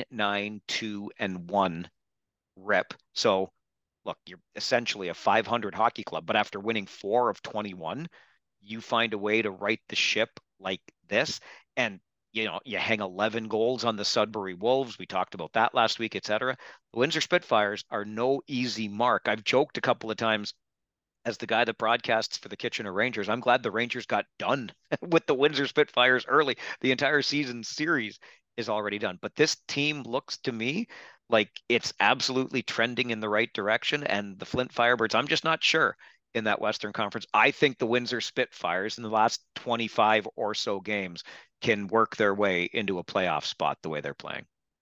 9-9-2-1 rep. So look, you're essentially a 500 hockey club, but after winning 4 of 21, you find a way to right the ship like this. And you hang 11 goals on the Sudbury Wolves. We talked about that last week, etc. The Windsor Spitfires are no easy mark. I've joked a couple of times as the guy that broadcasts for the Kitchener Rangers. I'm glad the Rangers got done with the Windsor Spitfires early. The entire season series is already done. But this team looks to me like it's absolutely trending in the right direction. And the Flint Firebirds, I'm just not sure in that Western Conference. I think the Windsor Spitfires in the last 25 or so games can work their way into a playoff spot the way they're playing.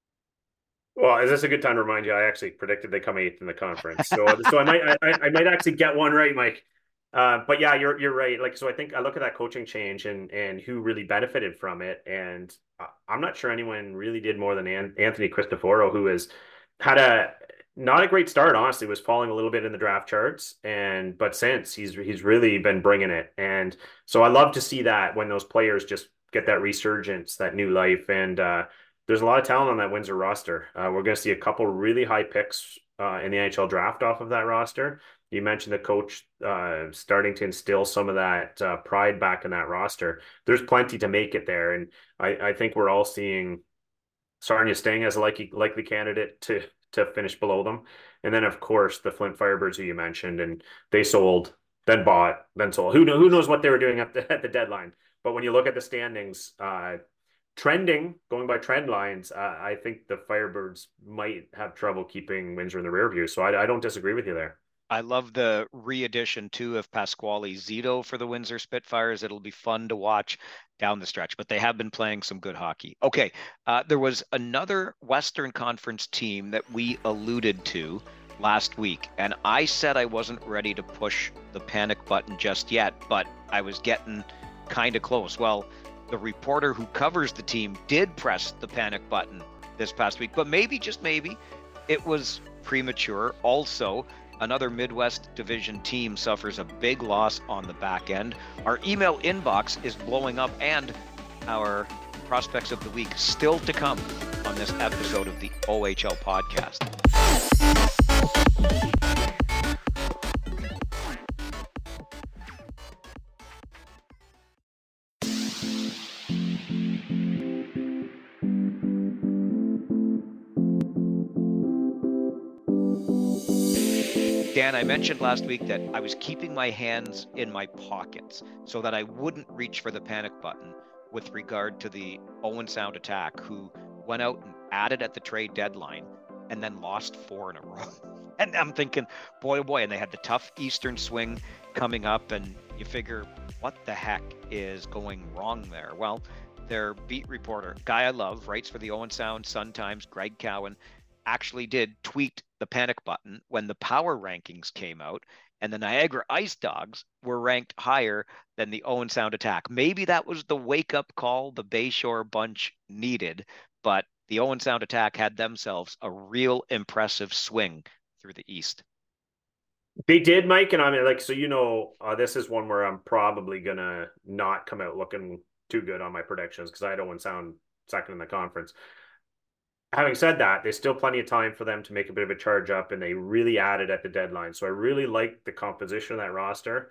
Well, is this a good time to remind you? I actually predicted they come eighth in the conference, so I might actually get one right, Mike. But yeah, you're right. Like, so I think I look at that coaching change and who really benefited from it, and I'm not sure anyone really did more than Anthony Cristoforo, who has had a not a great start. Honestly, was falling a little bit in the draft charts, but since he's really been bringing it, and so I love to see that when those players just get that resurgence, that new life, and there's a lot of talent on that Windsor roster. We're going to see a couple really high picks in the NHL draft off of that roster. You mentioned the coach starting to instill some of that pride back in that roster. There's plenty to make it there, and I think we're all seeing Sarnia Sting as a likely candidate to finish below them. And then, of course, the Flint Firebirds, who you mentioned, and they sold, then bought, then sold. Who knows what they were doing at the deadline? But when you look at the standings, trending, going by trend lines, I think the Firebirds might have trouble keeping Windsor in the rear view. So I don't disagree with you there. I love the re-addition too of Pasquale Zito for the Windsor Spitfires. It'll be fun to watch down the stretch, but they have been playing some good hockey. Okay, there was another Western Conference team that we alluded to last week, and I said I wasn't ready to push the panic button just yet, but I was getting kind of close. Well, the reporter who covers the team did press the panic button this past week. But maybe, just maybe, it was premature. Also, another Midwest Division team suffers a big loss on the back end. Our email inbox is blowing up, and our prospects of the week still to come on this episode of the OHL podcast. Dan, I mentioned last week that I was keeping my hands in my pockets so that I wouldn't reach for the panic button with regard to the Owen Sound Attack, who went out and added at the trade deadline and then lost 4 in a row. And I'm thinking, boy, oh boy, and they had the tough Eastern swing coming up, and you figure, what the heck is going wrong there? Well, their beat reporter, guy I love, writes for the Owen Sound Sun-Times, Greg Cowan, actually did tweet the panic button when the power rankings came out, and the Niagara Ice Dogs were ranked higher than the Owen Sound Attack. Maybe that was the wake-up call the Bayshore bunch needed, but the Owen Sound Attack had themselves a real impressive swing through the East. They did, Mike, and I mean, like, so this is one where I'm probably gonna not come out looking too good on my predictions because I don't want to sound second in the conference. Having said that, there's still plenty of time for them to make a bit of a charge up, and they really added at the deadline. So I really like the composition of that roster.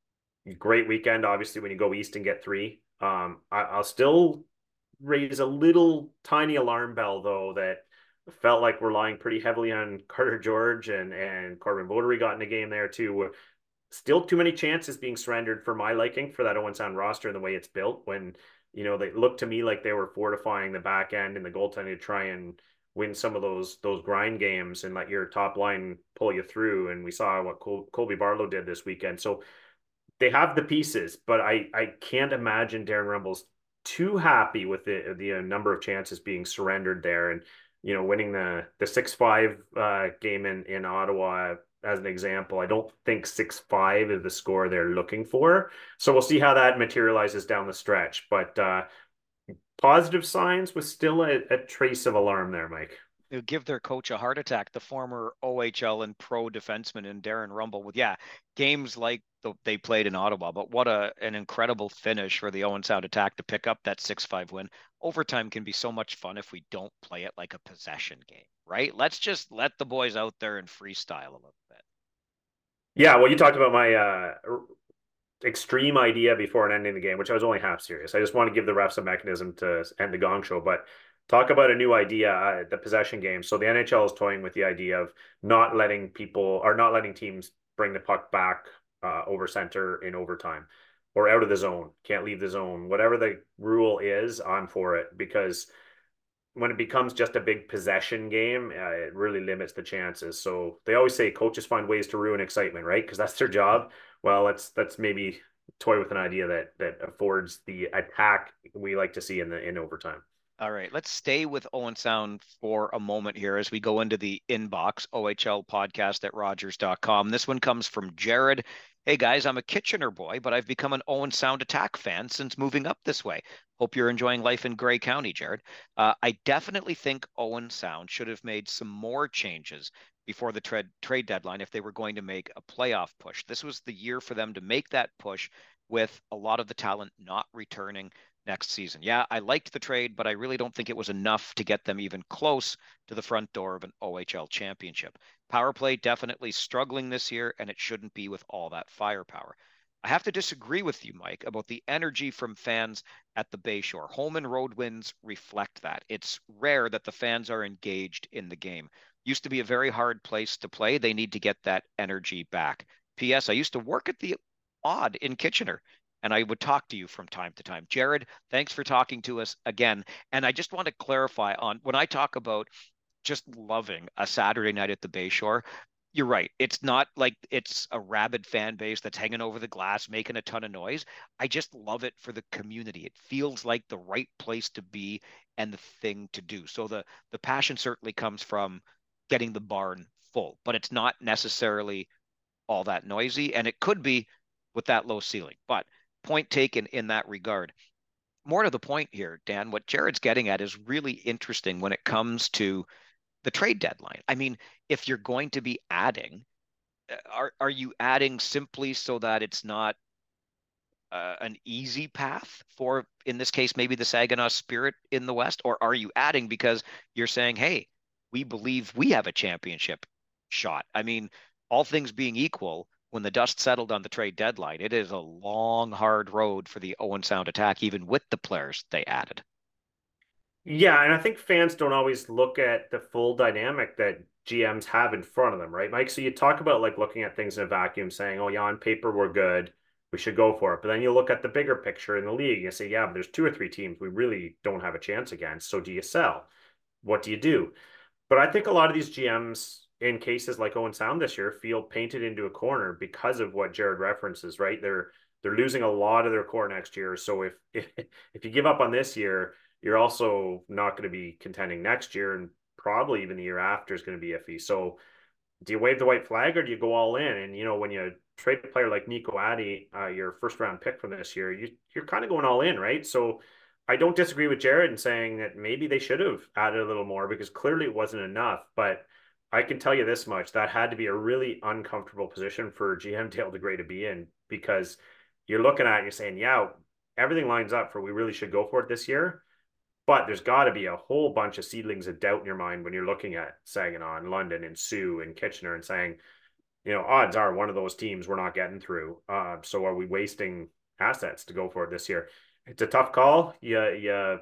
Great weekend, obviously, when you go east and get 3. I'll still raise a little tiny alarm bell, though, that felt like we're relying pretty heavily on Carter George and Corbin Bodery got in the game there, too. Still too many chances being surrendered for my liking for that Owen Sound roster and the way it's built when they looked to me like they were fortifying the back end and the goaltending to try and win some of those grind games and let your top line pull you through. And we saw what Colby Barlow did this weekend. So they have the pieces, but I can't imagine Darren Rumble's too happy with the number of chances being surrendered there. And winning the 6-5 game in Ottawa as an example, I don't think 6-5 is the score they're looking for. So we'll see how that materializes down the stretch. But positive signs with still a trace of alarm there, Mike. They'll give their coach a heart attack, the former OHL and pro defenseman in Darren Rumble, with games like they played in Ottawa. But what an incredible finish for the Owen Sound Attack to pick up that 6-5 win. Overtime can be so much fun if we don't play it like a possession game, right? Let's just let the boys out there and freestyle a little bit. Yeah, well, you talked about my extreme idea before ending the game, which I was only half serious. I just want to give the refs a mechanism to end the gong show. But talk about a new idea, the possession game. So the NHL is toying with the idea of not letting teams bring the puck back over center in overtime or out of the zone. Can't leave the zone. Whatever the rule is, I'm for it, because when it becomes just a big possession game, it really limits the chances. So they always say coaches find ways to ruin excitement, right? Because that's their job. Well, let's maybe toy with an idea that affords the attack we like to see in overtime. All right, let's stay with Owen Sound for a moment here as we go into the inbox, OHL podcast at Rogers.com. This one comes from Jared. Hey guys, I'm a Kitchener boy, but I've become an Owen Sound Attack fan since moving up this way. Hope you're enjoying life in Grey County, Jared. I definitely think Owen Sound should have made some more changes before the trade deadline if they were going to make a playoff push. This was the year for them to make that push with a lot of the talent not returning next season. Yeah, I liked the trade, but I really don't think it was enough to get them even close to the front door of an OHL championship. Power play definitely struggling this year, and it shouldn't be with all that firepower. I have to disagree with you, Mike, about the energy from fans at the Bayshore. Home and road wins reflect that. It's rare that the fans are engaged in the game. Used to be a very hard place to play. They need to get that energy back. P.S. I used to work at the Odd in Kitchener, and I would talk to you from time to time. Jared, thanks for talking to us again. And I just want to clarify on when I talk about just loving a Saturday night at the Bayshore, you're right. It's not like it's a rabid fan base that's hanging over the glass, making a ton of noise. I just love it for the community. It feels like the right place to be and the thing to do. So the passion certainly comes from getting the barn full, but it's not necessarily all that noisy. And it could be with that low ceiling. But point taken in that regard. more to the point here, Dan, what Jared's getting at is really interesting when it comes to the trade deadline. I mean, if you're going to be adding, are you adding simply so that it's not an easy path for, in this case, maybe the Saginaw Spirit in the West? Or are you adding because you're saying, hey, we believe we have a championship shot? I mean, all things being equal, when the dust settled on the trade deadline, it is a long, hard road for the Owen Sound attack, even with the players they added. Yeah, and I think fans don't always look at the full dynamic that GMs have in front of them, right, Mike? So you talk about like looking at things in a vacuum, saying, "Oh, yeah, on paper we're good, we should go for it." But then you look at the bigger picture in the league and say, "Yeah, but there's two or three teams we really don't have a chance against. So do you sell? What do you do?" But I think a lot of these GMs in cases like Owen Sound this year feel painted into a corner because of what Jared references, right? They're losing a lot of their core next year. So if you give up on this year, you're also not going to be contending next year, and probably even the year after is going to be iffy. So do you wave the white flag or do you go all in? And when you trade a player like Nico Addy, your first round pick from this year, you're kind of going all in, right? So I don't disagree with Jared in saying that maybe they should have added a little more because clearly it wasn't enough. But I can tell you this much: that had to be a really uncomfortable position for GM Dale DeGray to be in, because you're looking at it and you're saying, yeah, everything lines up for we really should go for it this year. But there's got to be a whole bunch of seedlings of doubt in your mind when you're looking at Saginaw and London and Sioux and Kitchener and saying, odds are one of those teams we're not getting through. So are we wasting assets to go for it this year? It's a tough call. You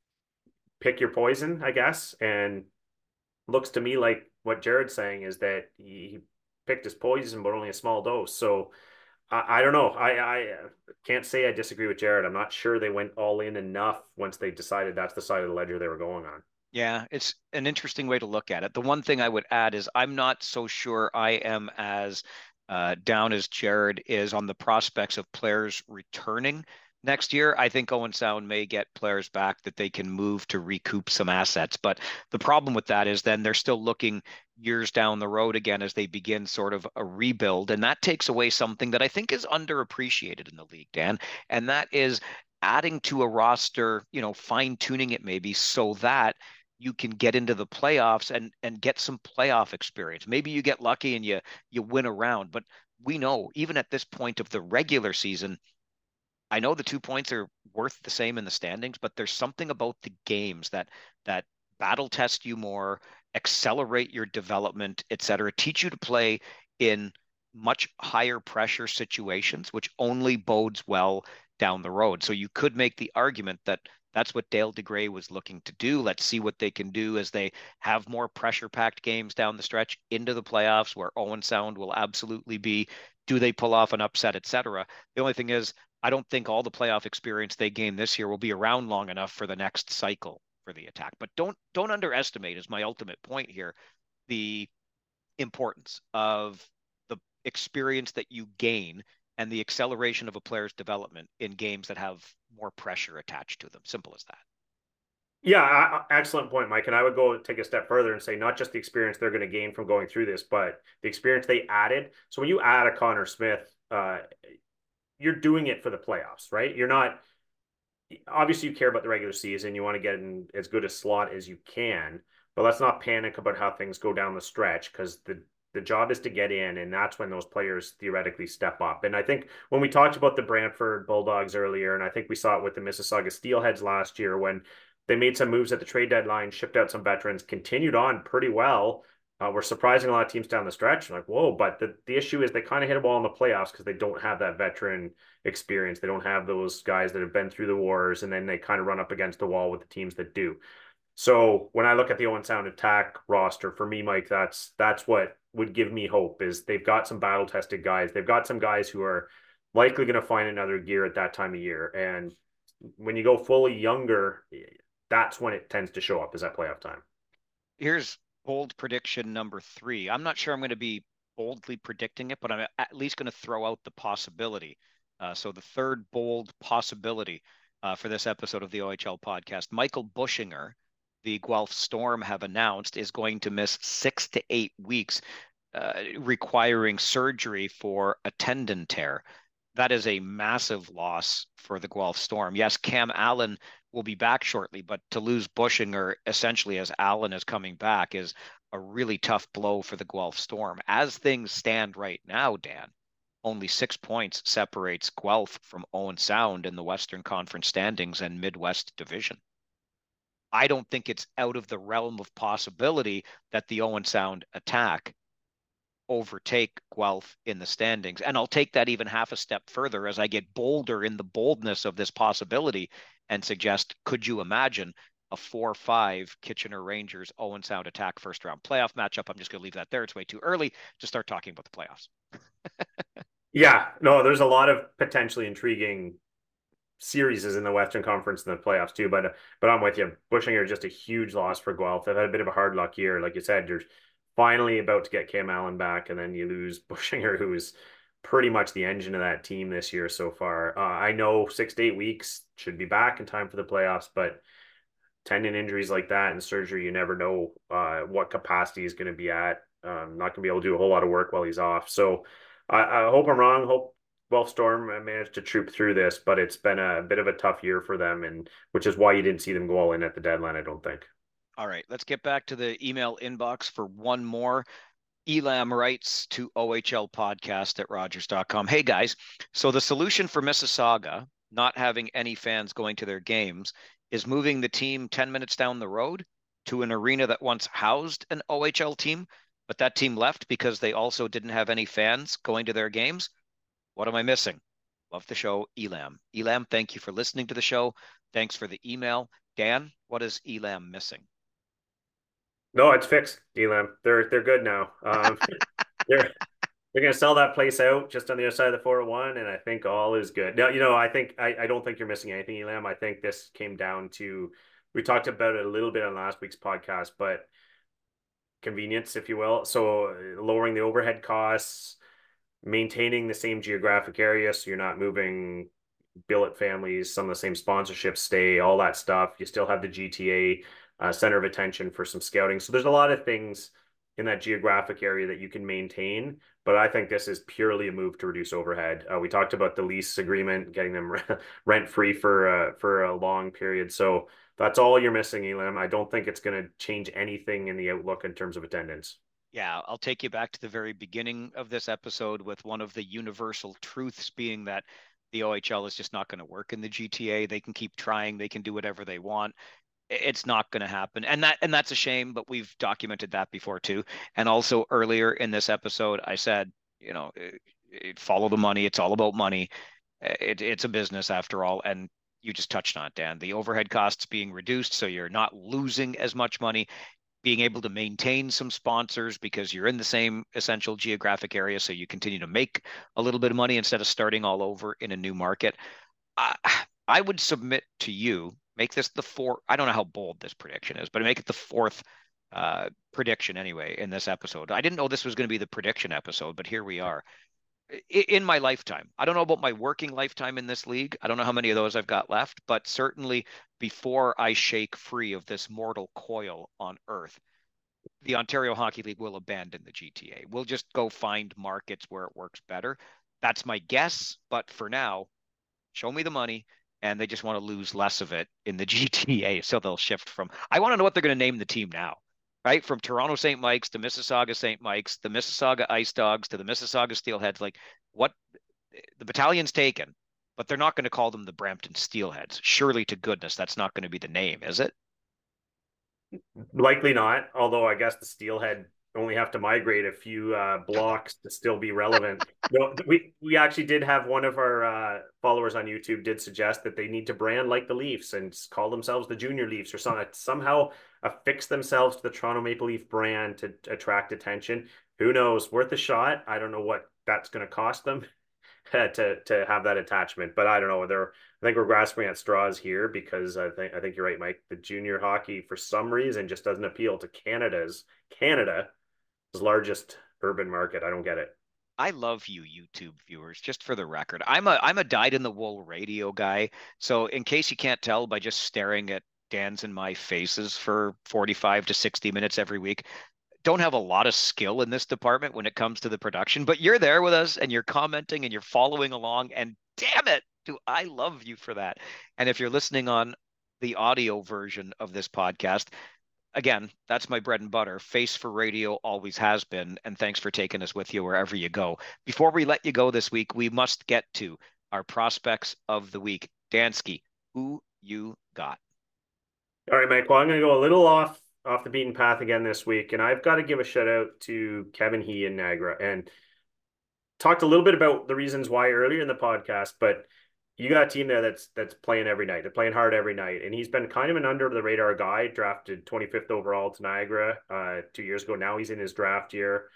pick your poison, I guess. And looks to me like what Jared's saying is that he picked his poison, but only a small dose. So I don't know. I can't say I disagree with Jared. I'm not sure they went all in enough once they decided that's the side of the ledger they were going on. Yeah, it's an interesting way to look at it. The one thing I would add is I'm not so sure I am as down as Jared is on the prospects of players returning next year. I think Owen Sound may get players back that they can move to recoup some assets. But the problem with that is then they're still looking years down the road again as they begin sort of a rebuild. And that takes away something that I think is underappreciated in the league, Dan. And that is adding to a roster, fine tuning it maybe so that you can get into the playoffs and get some playoff experience. Maybe you get lucky and you win a round, but we know even at this point of the regular season, I know the 2 points are worth the same in the standings, but there's something about the games that battle test you more, accelerate your development, et cetera, teach you to play in much higher pressure situations, which only bodes well down the road. So you could make the argument that that's what Dale DeGray was looking to do. Let's see what they can do as they have more pressure-packed games down the stretch into the playoffs, where Owen Sound will absolutely be. Do they pull off an upset, et cetera? The only thing is, I don't think all the playoff experience they gain this year will be around long enough for the next cycle for the attack. But don't underestimate, is my ultimate point here, the importance of the experience that you gain and the acceleration of a player's development in games that have more pressure attached to them. Simple as that. Yeah, excellent point, Mike. And I would go take a step further and say not just the experience they're going to gain from going through this, but the experience they added. So when you add a Connor Smith, you're doing it for the playoffs, right? You're not, obviously you care about the regular season. You want to get in as good a slot as you can, but let's not panic about how things go down the stretch, because the job is to get in, and that's when those players theoretically step up. And I think when we talked about the Brantford Bulldogs earlier, and I think we saw it with the Mississauga Steelheads last year when they made some moves at the trade deadline, shipped out some veterans, continued on pretty well. We're surprising a lot of teams down the stretch. Like, whoa, but the issue is they kind of hit a wall in the playoffs because they don't have that veteran experience. They don't have those guys that have been through the wars, and then they kind of run up against the wall with the teams that do. So when I look at the Owen Sound attack roster, for me, Mike, that's what would give me hope is they've got some battle tested guys. They've got some guys who are likely going to find another gear at that time of year. And when you go fully younger, that's when it tends to show up is that playoff time. Here's bold prediction number 3. I'm not sure I'm going to be boldly predicting it, but I'm at least going to throw out the possibility. So the third bold possibility for this episode of the OHL podcast, Michael Bushinger, the Guelph Storm have announced, is going to miss 6 to 8 weeks, requiring surgery for a tendon tear. That is a massive loss for the Guelph Storm. Yes, Cam Allen will be back shortly, but to lose Bushinger essentially as Allen is coming back is a really tough blow for the Guelph Storm. As things stand right now, Dan, only 6 points separates Guelph from Owen Sound in the Western Conference standings and Midwest Division. I don't think it's out of the realm of possibility that the Owen Sound attack overtake Guelph in the standings. And I'll take that even half a step further as I get bolder in the boldness of this possibility and suggest, could you imagine a 4-5 Kitchener Rangers Owen Sound attack first round playoff matchup? I'm just going to leave that there. It's way too early to start talking about the playoffs. Yeah, no, there's a lot of potentially intriguing series in the Western Conference and the playoffs too. But I'm with you. Bushinger just a huge loss for Guelph. They've had a bit of a hard luck year, like you said. You're finally about to get Cam Allen back, and then you lose Bushinger, who is pretty much the engine of that team this year so far. I know 6 to 8 weeks should be back in time for the playoffs, but tendon injuries like that and surgery, you never know what capacity he's going to be at. Not going to be able to do a whole lot of work while he's off. So I hope I'm wrong. Hope Guelph Storm managed to troop through this, but it's been a bit of a tough year for them, and which is why you didn't see them go all in at the deadline, I don't think. All right, let's get back to the email inbox for one more. Elam writes to ohlpodcast@rogers.com. Hey guys, so the solution for Mississauga not having any fans going to their games is moving the team 10 minutes down the road to an arena that once housed an OHL team, but that team left because they also didn't have any fans going to their games. What am I missing? Love the show, Elam. Elam, thank you for listening to the show. Thanks for the email. Dan, what is Elam missing? No, it's fixed, Elam. They're good now. They're they're gonna sell that place out just on the other side of the 401, and I think all is good. Now, I don't think you're missing anything, Elam. I think this came down to we talked about it a little bit on last week's podcast, but convenience, if you will. So lowering the overhead costs, maintaining the same geographic area, so you're not moving billet families, some of the same sponsorships stay, all that stuff. You still have the GTA center of attention for some scouting. So there's a lot of things in that geographic area that you can maintain. But I think this is purely a move to reduce overhead. We talked about the lease agreement, getting them rent free for a long period. So that's all you're missing, Elam. I don't think it's going to change anything in the outlook in terms of attendance. Yeah, I'll take you back to the very beginning of this episode with one of the universal truths being that the OHL is just not going to work in the GTA. They can keep trying, they can do whatever they want. It's not going to happen. And that's a shame, but we've documented that before too. And also earlier in this episode, I said, follow the money. It's all about money. It's a business after all. And you just touched on it, Dan. The overhead costs being reduced, so you're not losing as much money, being able to maintain some sponsors because you're in the same essential geographic area, so you continue to make a little bit of money instead of starting all over in a new market. I, I would submit to you, make this the fourth. I don't know how bold this prediction is, but make it the fourth prediction anyway in this episode. I didn't know this was going to be the prediction episode, but here we are. In my lifetime, I don't know about my working lifetime in this league. I don't know how many of those I've got left, but certainly before I shake free of this mortal coil on Earth, the Ontario Hockey League will abandon the GTA. We'll just go find markets where it works better. That's my guess. But for now, show me the money. And they just want to lose less of it in the GTA. So they'll shift from, I want to know what they're going to name the team now, right? From Toronto St. Mike's to Mississauga St. Mike's, the Mississauga Ice Dogs to the Mississauga Steelheads. Like what the battalion's taken, but they're not going to call them the Brampton Steelheads. Surely to goodness, that's not going to be the name, is it? Likely not, although I guess the Steelhead only have to migrate a few blocks to still be relevant. No, we actually did have one of our followers on YouTube did suggest that they need to brand like the Leafs and call themselves the Junior Leafs or something. Somehow affix themselves to the Toronto Maple Leaf brand to attract attention. Who knows? Worth a shot. I don't know what that's going to cost them to have that attachment, but I don't know. I think we're grasping at straws here because I think you're right, Mike. The junior hockey for some reason just doesn't appeal to Canada's largest urban market. I don't get it. I love you, YouTube viewers. Just for the record, I'm a dyed in the wool radio guy. So in case you can't tell by just staring at Dan's and my faces for 45 to 60 minutes every week, don't have a lot of skill in this department when it comes to the production, but you're there with us and you're commenting and you're following along. And damn it, do I love you for that. And if you're listening on the audio version of this podcast, again, that's my bread and butter. Face for radio always has been. And thanks for taking us with you wherever you go. Before we let you go this week, we must get to our prospects of the week. Dansky, who you got? All right, Mike. Well, I'm going to go a little off the beaten path again this week, and I've got to give a shout out to Kevin He in Niagara, and talked a little bit about the reasons why earlier in the podcast, but you got a team there that's playing every night. They're playing hard every night, and he's been kind of an under the radar guy. Drafted 25th overall to Niagara 2 years ago. Now he's in his draft year.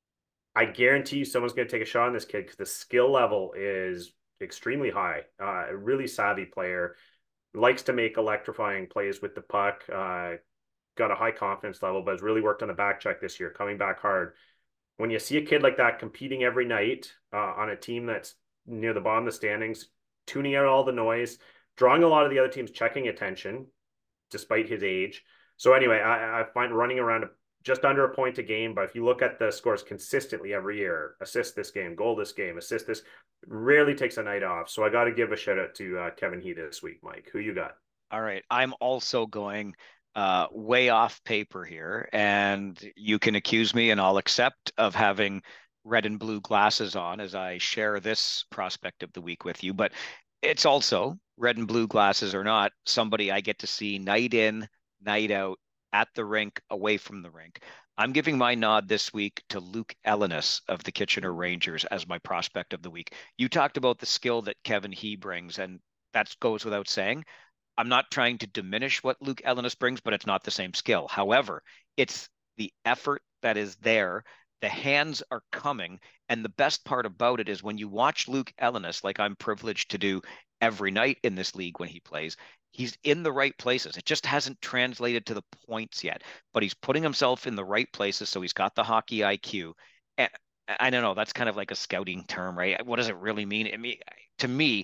I guarantee you, someone's going to take a shot on this kid because the skill level is extremely high. A really savvy player, likes to make electrifying plays with the puck. Got a high confidence level, but has really worked on the back check this year, coming back hard. When you see a kid like that competing every night on a team that's near the bottom of the standings, tuning out all the noise, drawing a lot of the other team's checking attention, despite his age. So anyway, I find running around just under a point a game, but if you look at the scores consistently every year, assist this game, goal this game, assist this, rarely takes a night off. So I got to give a shout out to Kevin He this week, Mike. Who you got? All right. I'm also going way off paper here, and you can accuse me, and I'll accept of having red and blue glasses on as I share this prospect of the week with you. But it's also red and blue glasses or not, somebody I get to see night in, night out at the rink, away from the rink. I'm giving my nod this week to Luke Ellenis of the Kitchener Rangers as my prospect of the week. You talked about the skill that Kevin He brings, and that goes without saying. I'm not trying to diminish what Luke Ellenis brings, but it's not the same skill. However, it's the effort that is there. The hands are coming. And the best part about it is when you watch Luke Ellenis, like I'm privileged to do every night in this league when he plays, he's in the right places. It just hasn't translated to the points yet, but he's putting himself in the right places. So he's got the hockey IQ. And I don't know, that's kind of like a scouting term, right? What does it really mean? I mean, to me,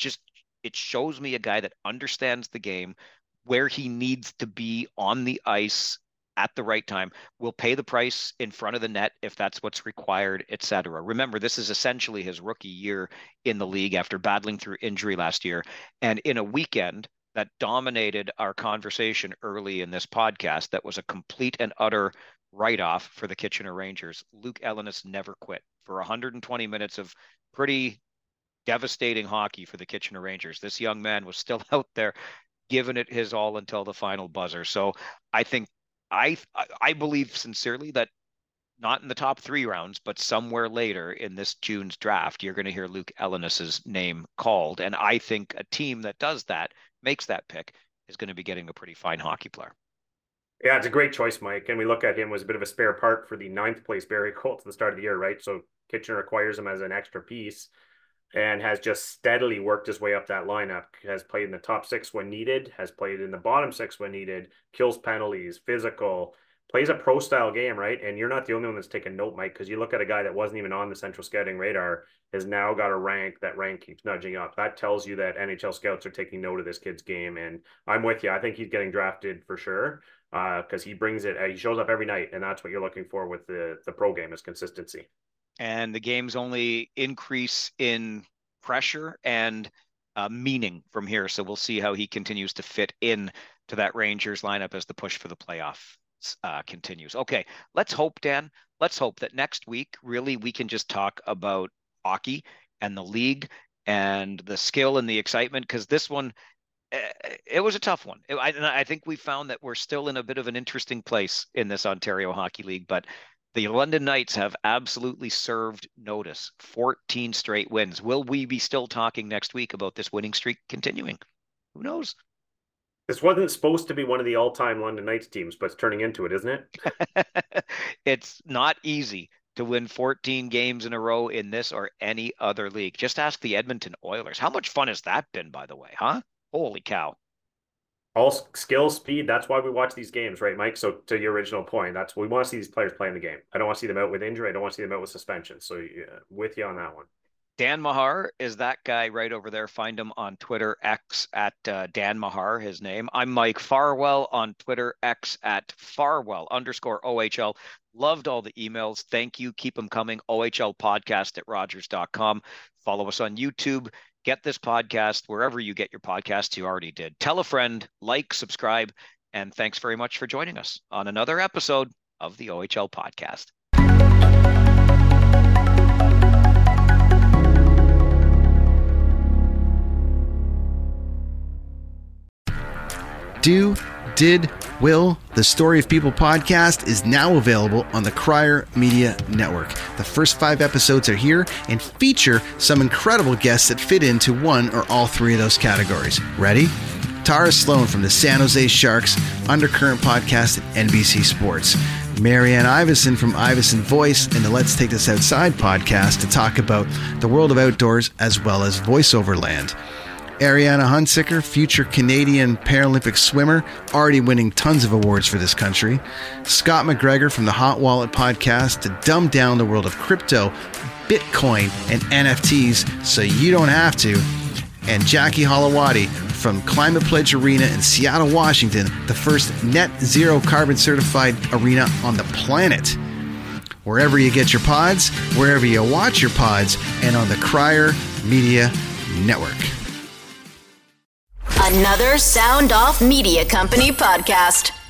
it shows me a guy that understands the game, where he needs to be on the ice at the right time, will pay the price in front of the net if that's what's required, etc. Remember, this is essentially his rookie year in the league after battling through injury last year. And in a weekend that dominated our conversation early in this podcast, that was a complete and utter write-off for the Kitchener Rangers. Luke Ellenis never quit for 120 minutes of pretty devastating hockey for the Kitchener Rangers. This young man was still out there giving it his all until the final buzzer. So I think I believe sincerely that not in the top 3 rounds, but somewhere later in this June's draft, you're going to hear Luke Ellenis's name called. And I think a team that does that, makes that pick, is going to be getting a pretty fine hockey player. Yeah, it's a great choice, Mike. And we look at him as a bit of a spare part for the ninth place Barrie Colts at the start of the year, right? So Kitchener acquires him as an extra piece and has just steadily worked his way up that lineup. Has played in the top 6 when needed, has played in the bottom 6 when needed, kills penalties, physical, plays a pro style game, right? And you're not the only one that's taken note, Mike, because you look at a guy that wasn't even on the central scouting radar, has now got a rank. That rank keeps nudging up. That tells you that NHL scouts are taking note of this kid's game. And I'm with you. I think he's getting drafted for sure because he brings it. He shows up every night, and that's what you're looking for with the pro game is consistency. And the games only increase in pressure and meaning from here. So we'll see how he continues to fit in to that Rangers lineup as the push for the playoff continues. Okay, let's hope, Dan. Let's hope that next week, really, we can just talk about hockey and the league and the skill and the excitement, because this one, it was a tough one. I think we found that we're still in a bit of an interesting place in this Ontario Hockey League, but the London Knights have absolutely served notice. 14 straight wins. Will we be still talking next week about this winning streak continuing? Who knows? This wasn't supposed to be one of the all-time London Knights teams, but it's turning into it, isn't it? It's not easy to win 14 games in a row in this or any other league. Just ask the Edmonton Oilers. How much fun has that been, by the way, huh? Holy cow. All skill, speed. That's why we watch these games, right, Mike? So to your original point, that's we want to see these players playing the game. I don't want to see them out with injury. I don't want to see them out with suspension. So with you on that one. Dan Mahar is that guy right over there. Find him on Twitter, X at Dan Mahar, his name. I'm Mike Farwell on Twitter, X at Farwell _OHL. Loved all the emails. Thank you. Keep them coming. ohlpodcast@rogers.com. Follow us on YouTube. Get this podcast wherever you get your podcasts. You already did. Tell a friend, like, subscribe, and thanks very much for joining us on another episode of the OHL Podcast. Did, Will, the Story of People podcast is now available on the Crier Media Network. The first 5 episodes are here and feature some incredible guests that fit into one or all 3 of those categories. Ready? Tara Sloan from the San Jose Sharks Undercurrent podcast at NBC Sports. Marianne Iveson from Iveson Voice and the Let's Take This Outside podcast to talk about the world of outdoors as well as voiceover land. Ariana Hunsicker, future Canadian Paralympic swimmer, already winning tons of awards for this country. Scott McGregor from the Hot Wallet podcast to dumb down the world of crypto, Bitcoin, and NFTs so you don't have to. And Jackie Holowati from Climate Pledge Arena in Seattle, Washington, the first net zero carbon certified arena on the planet. Wherever you get your pods, wherever you watch your pods, and on the Crier Media Network. Another Sound Off Media Company podcast.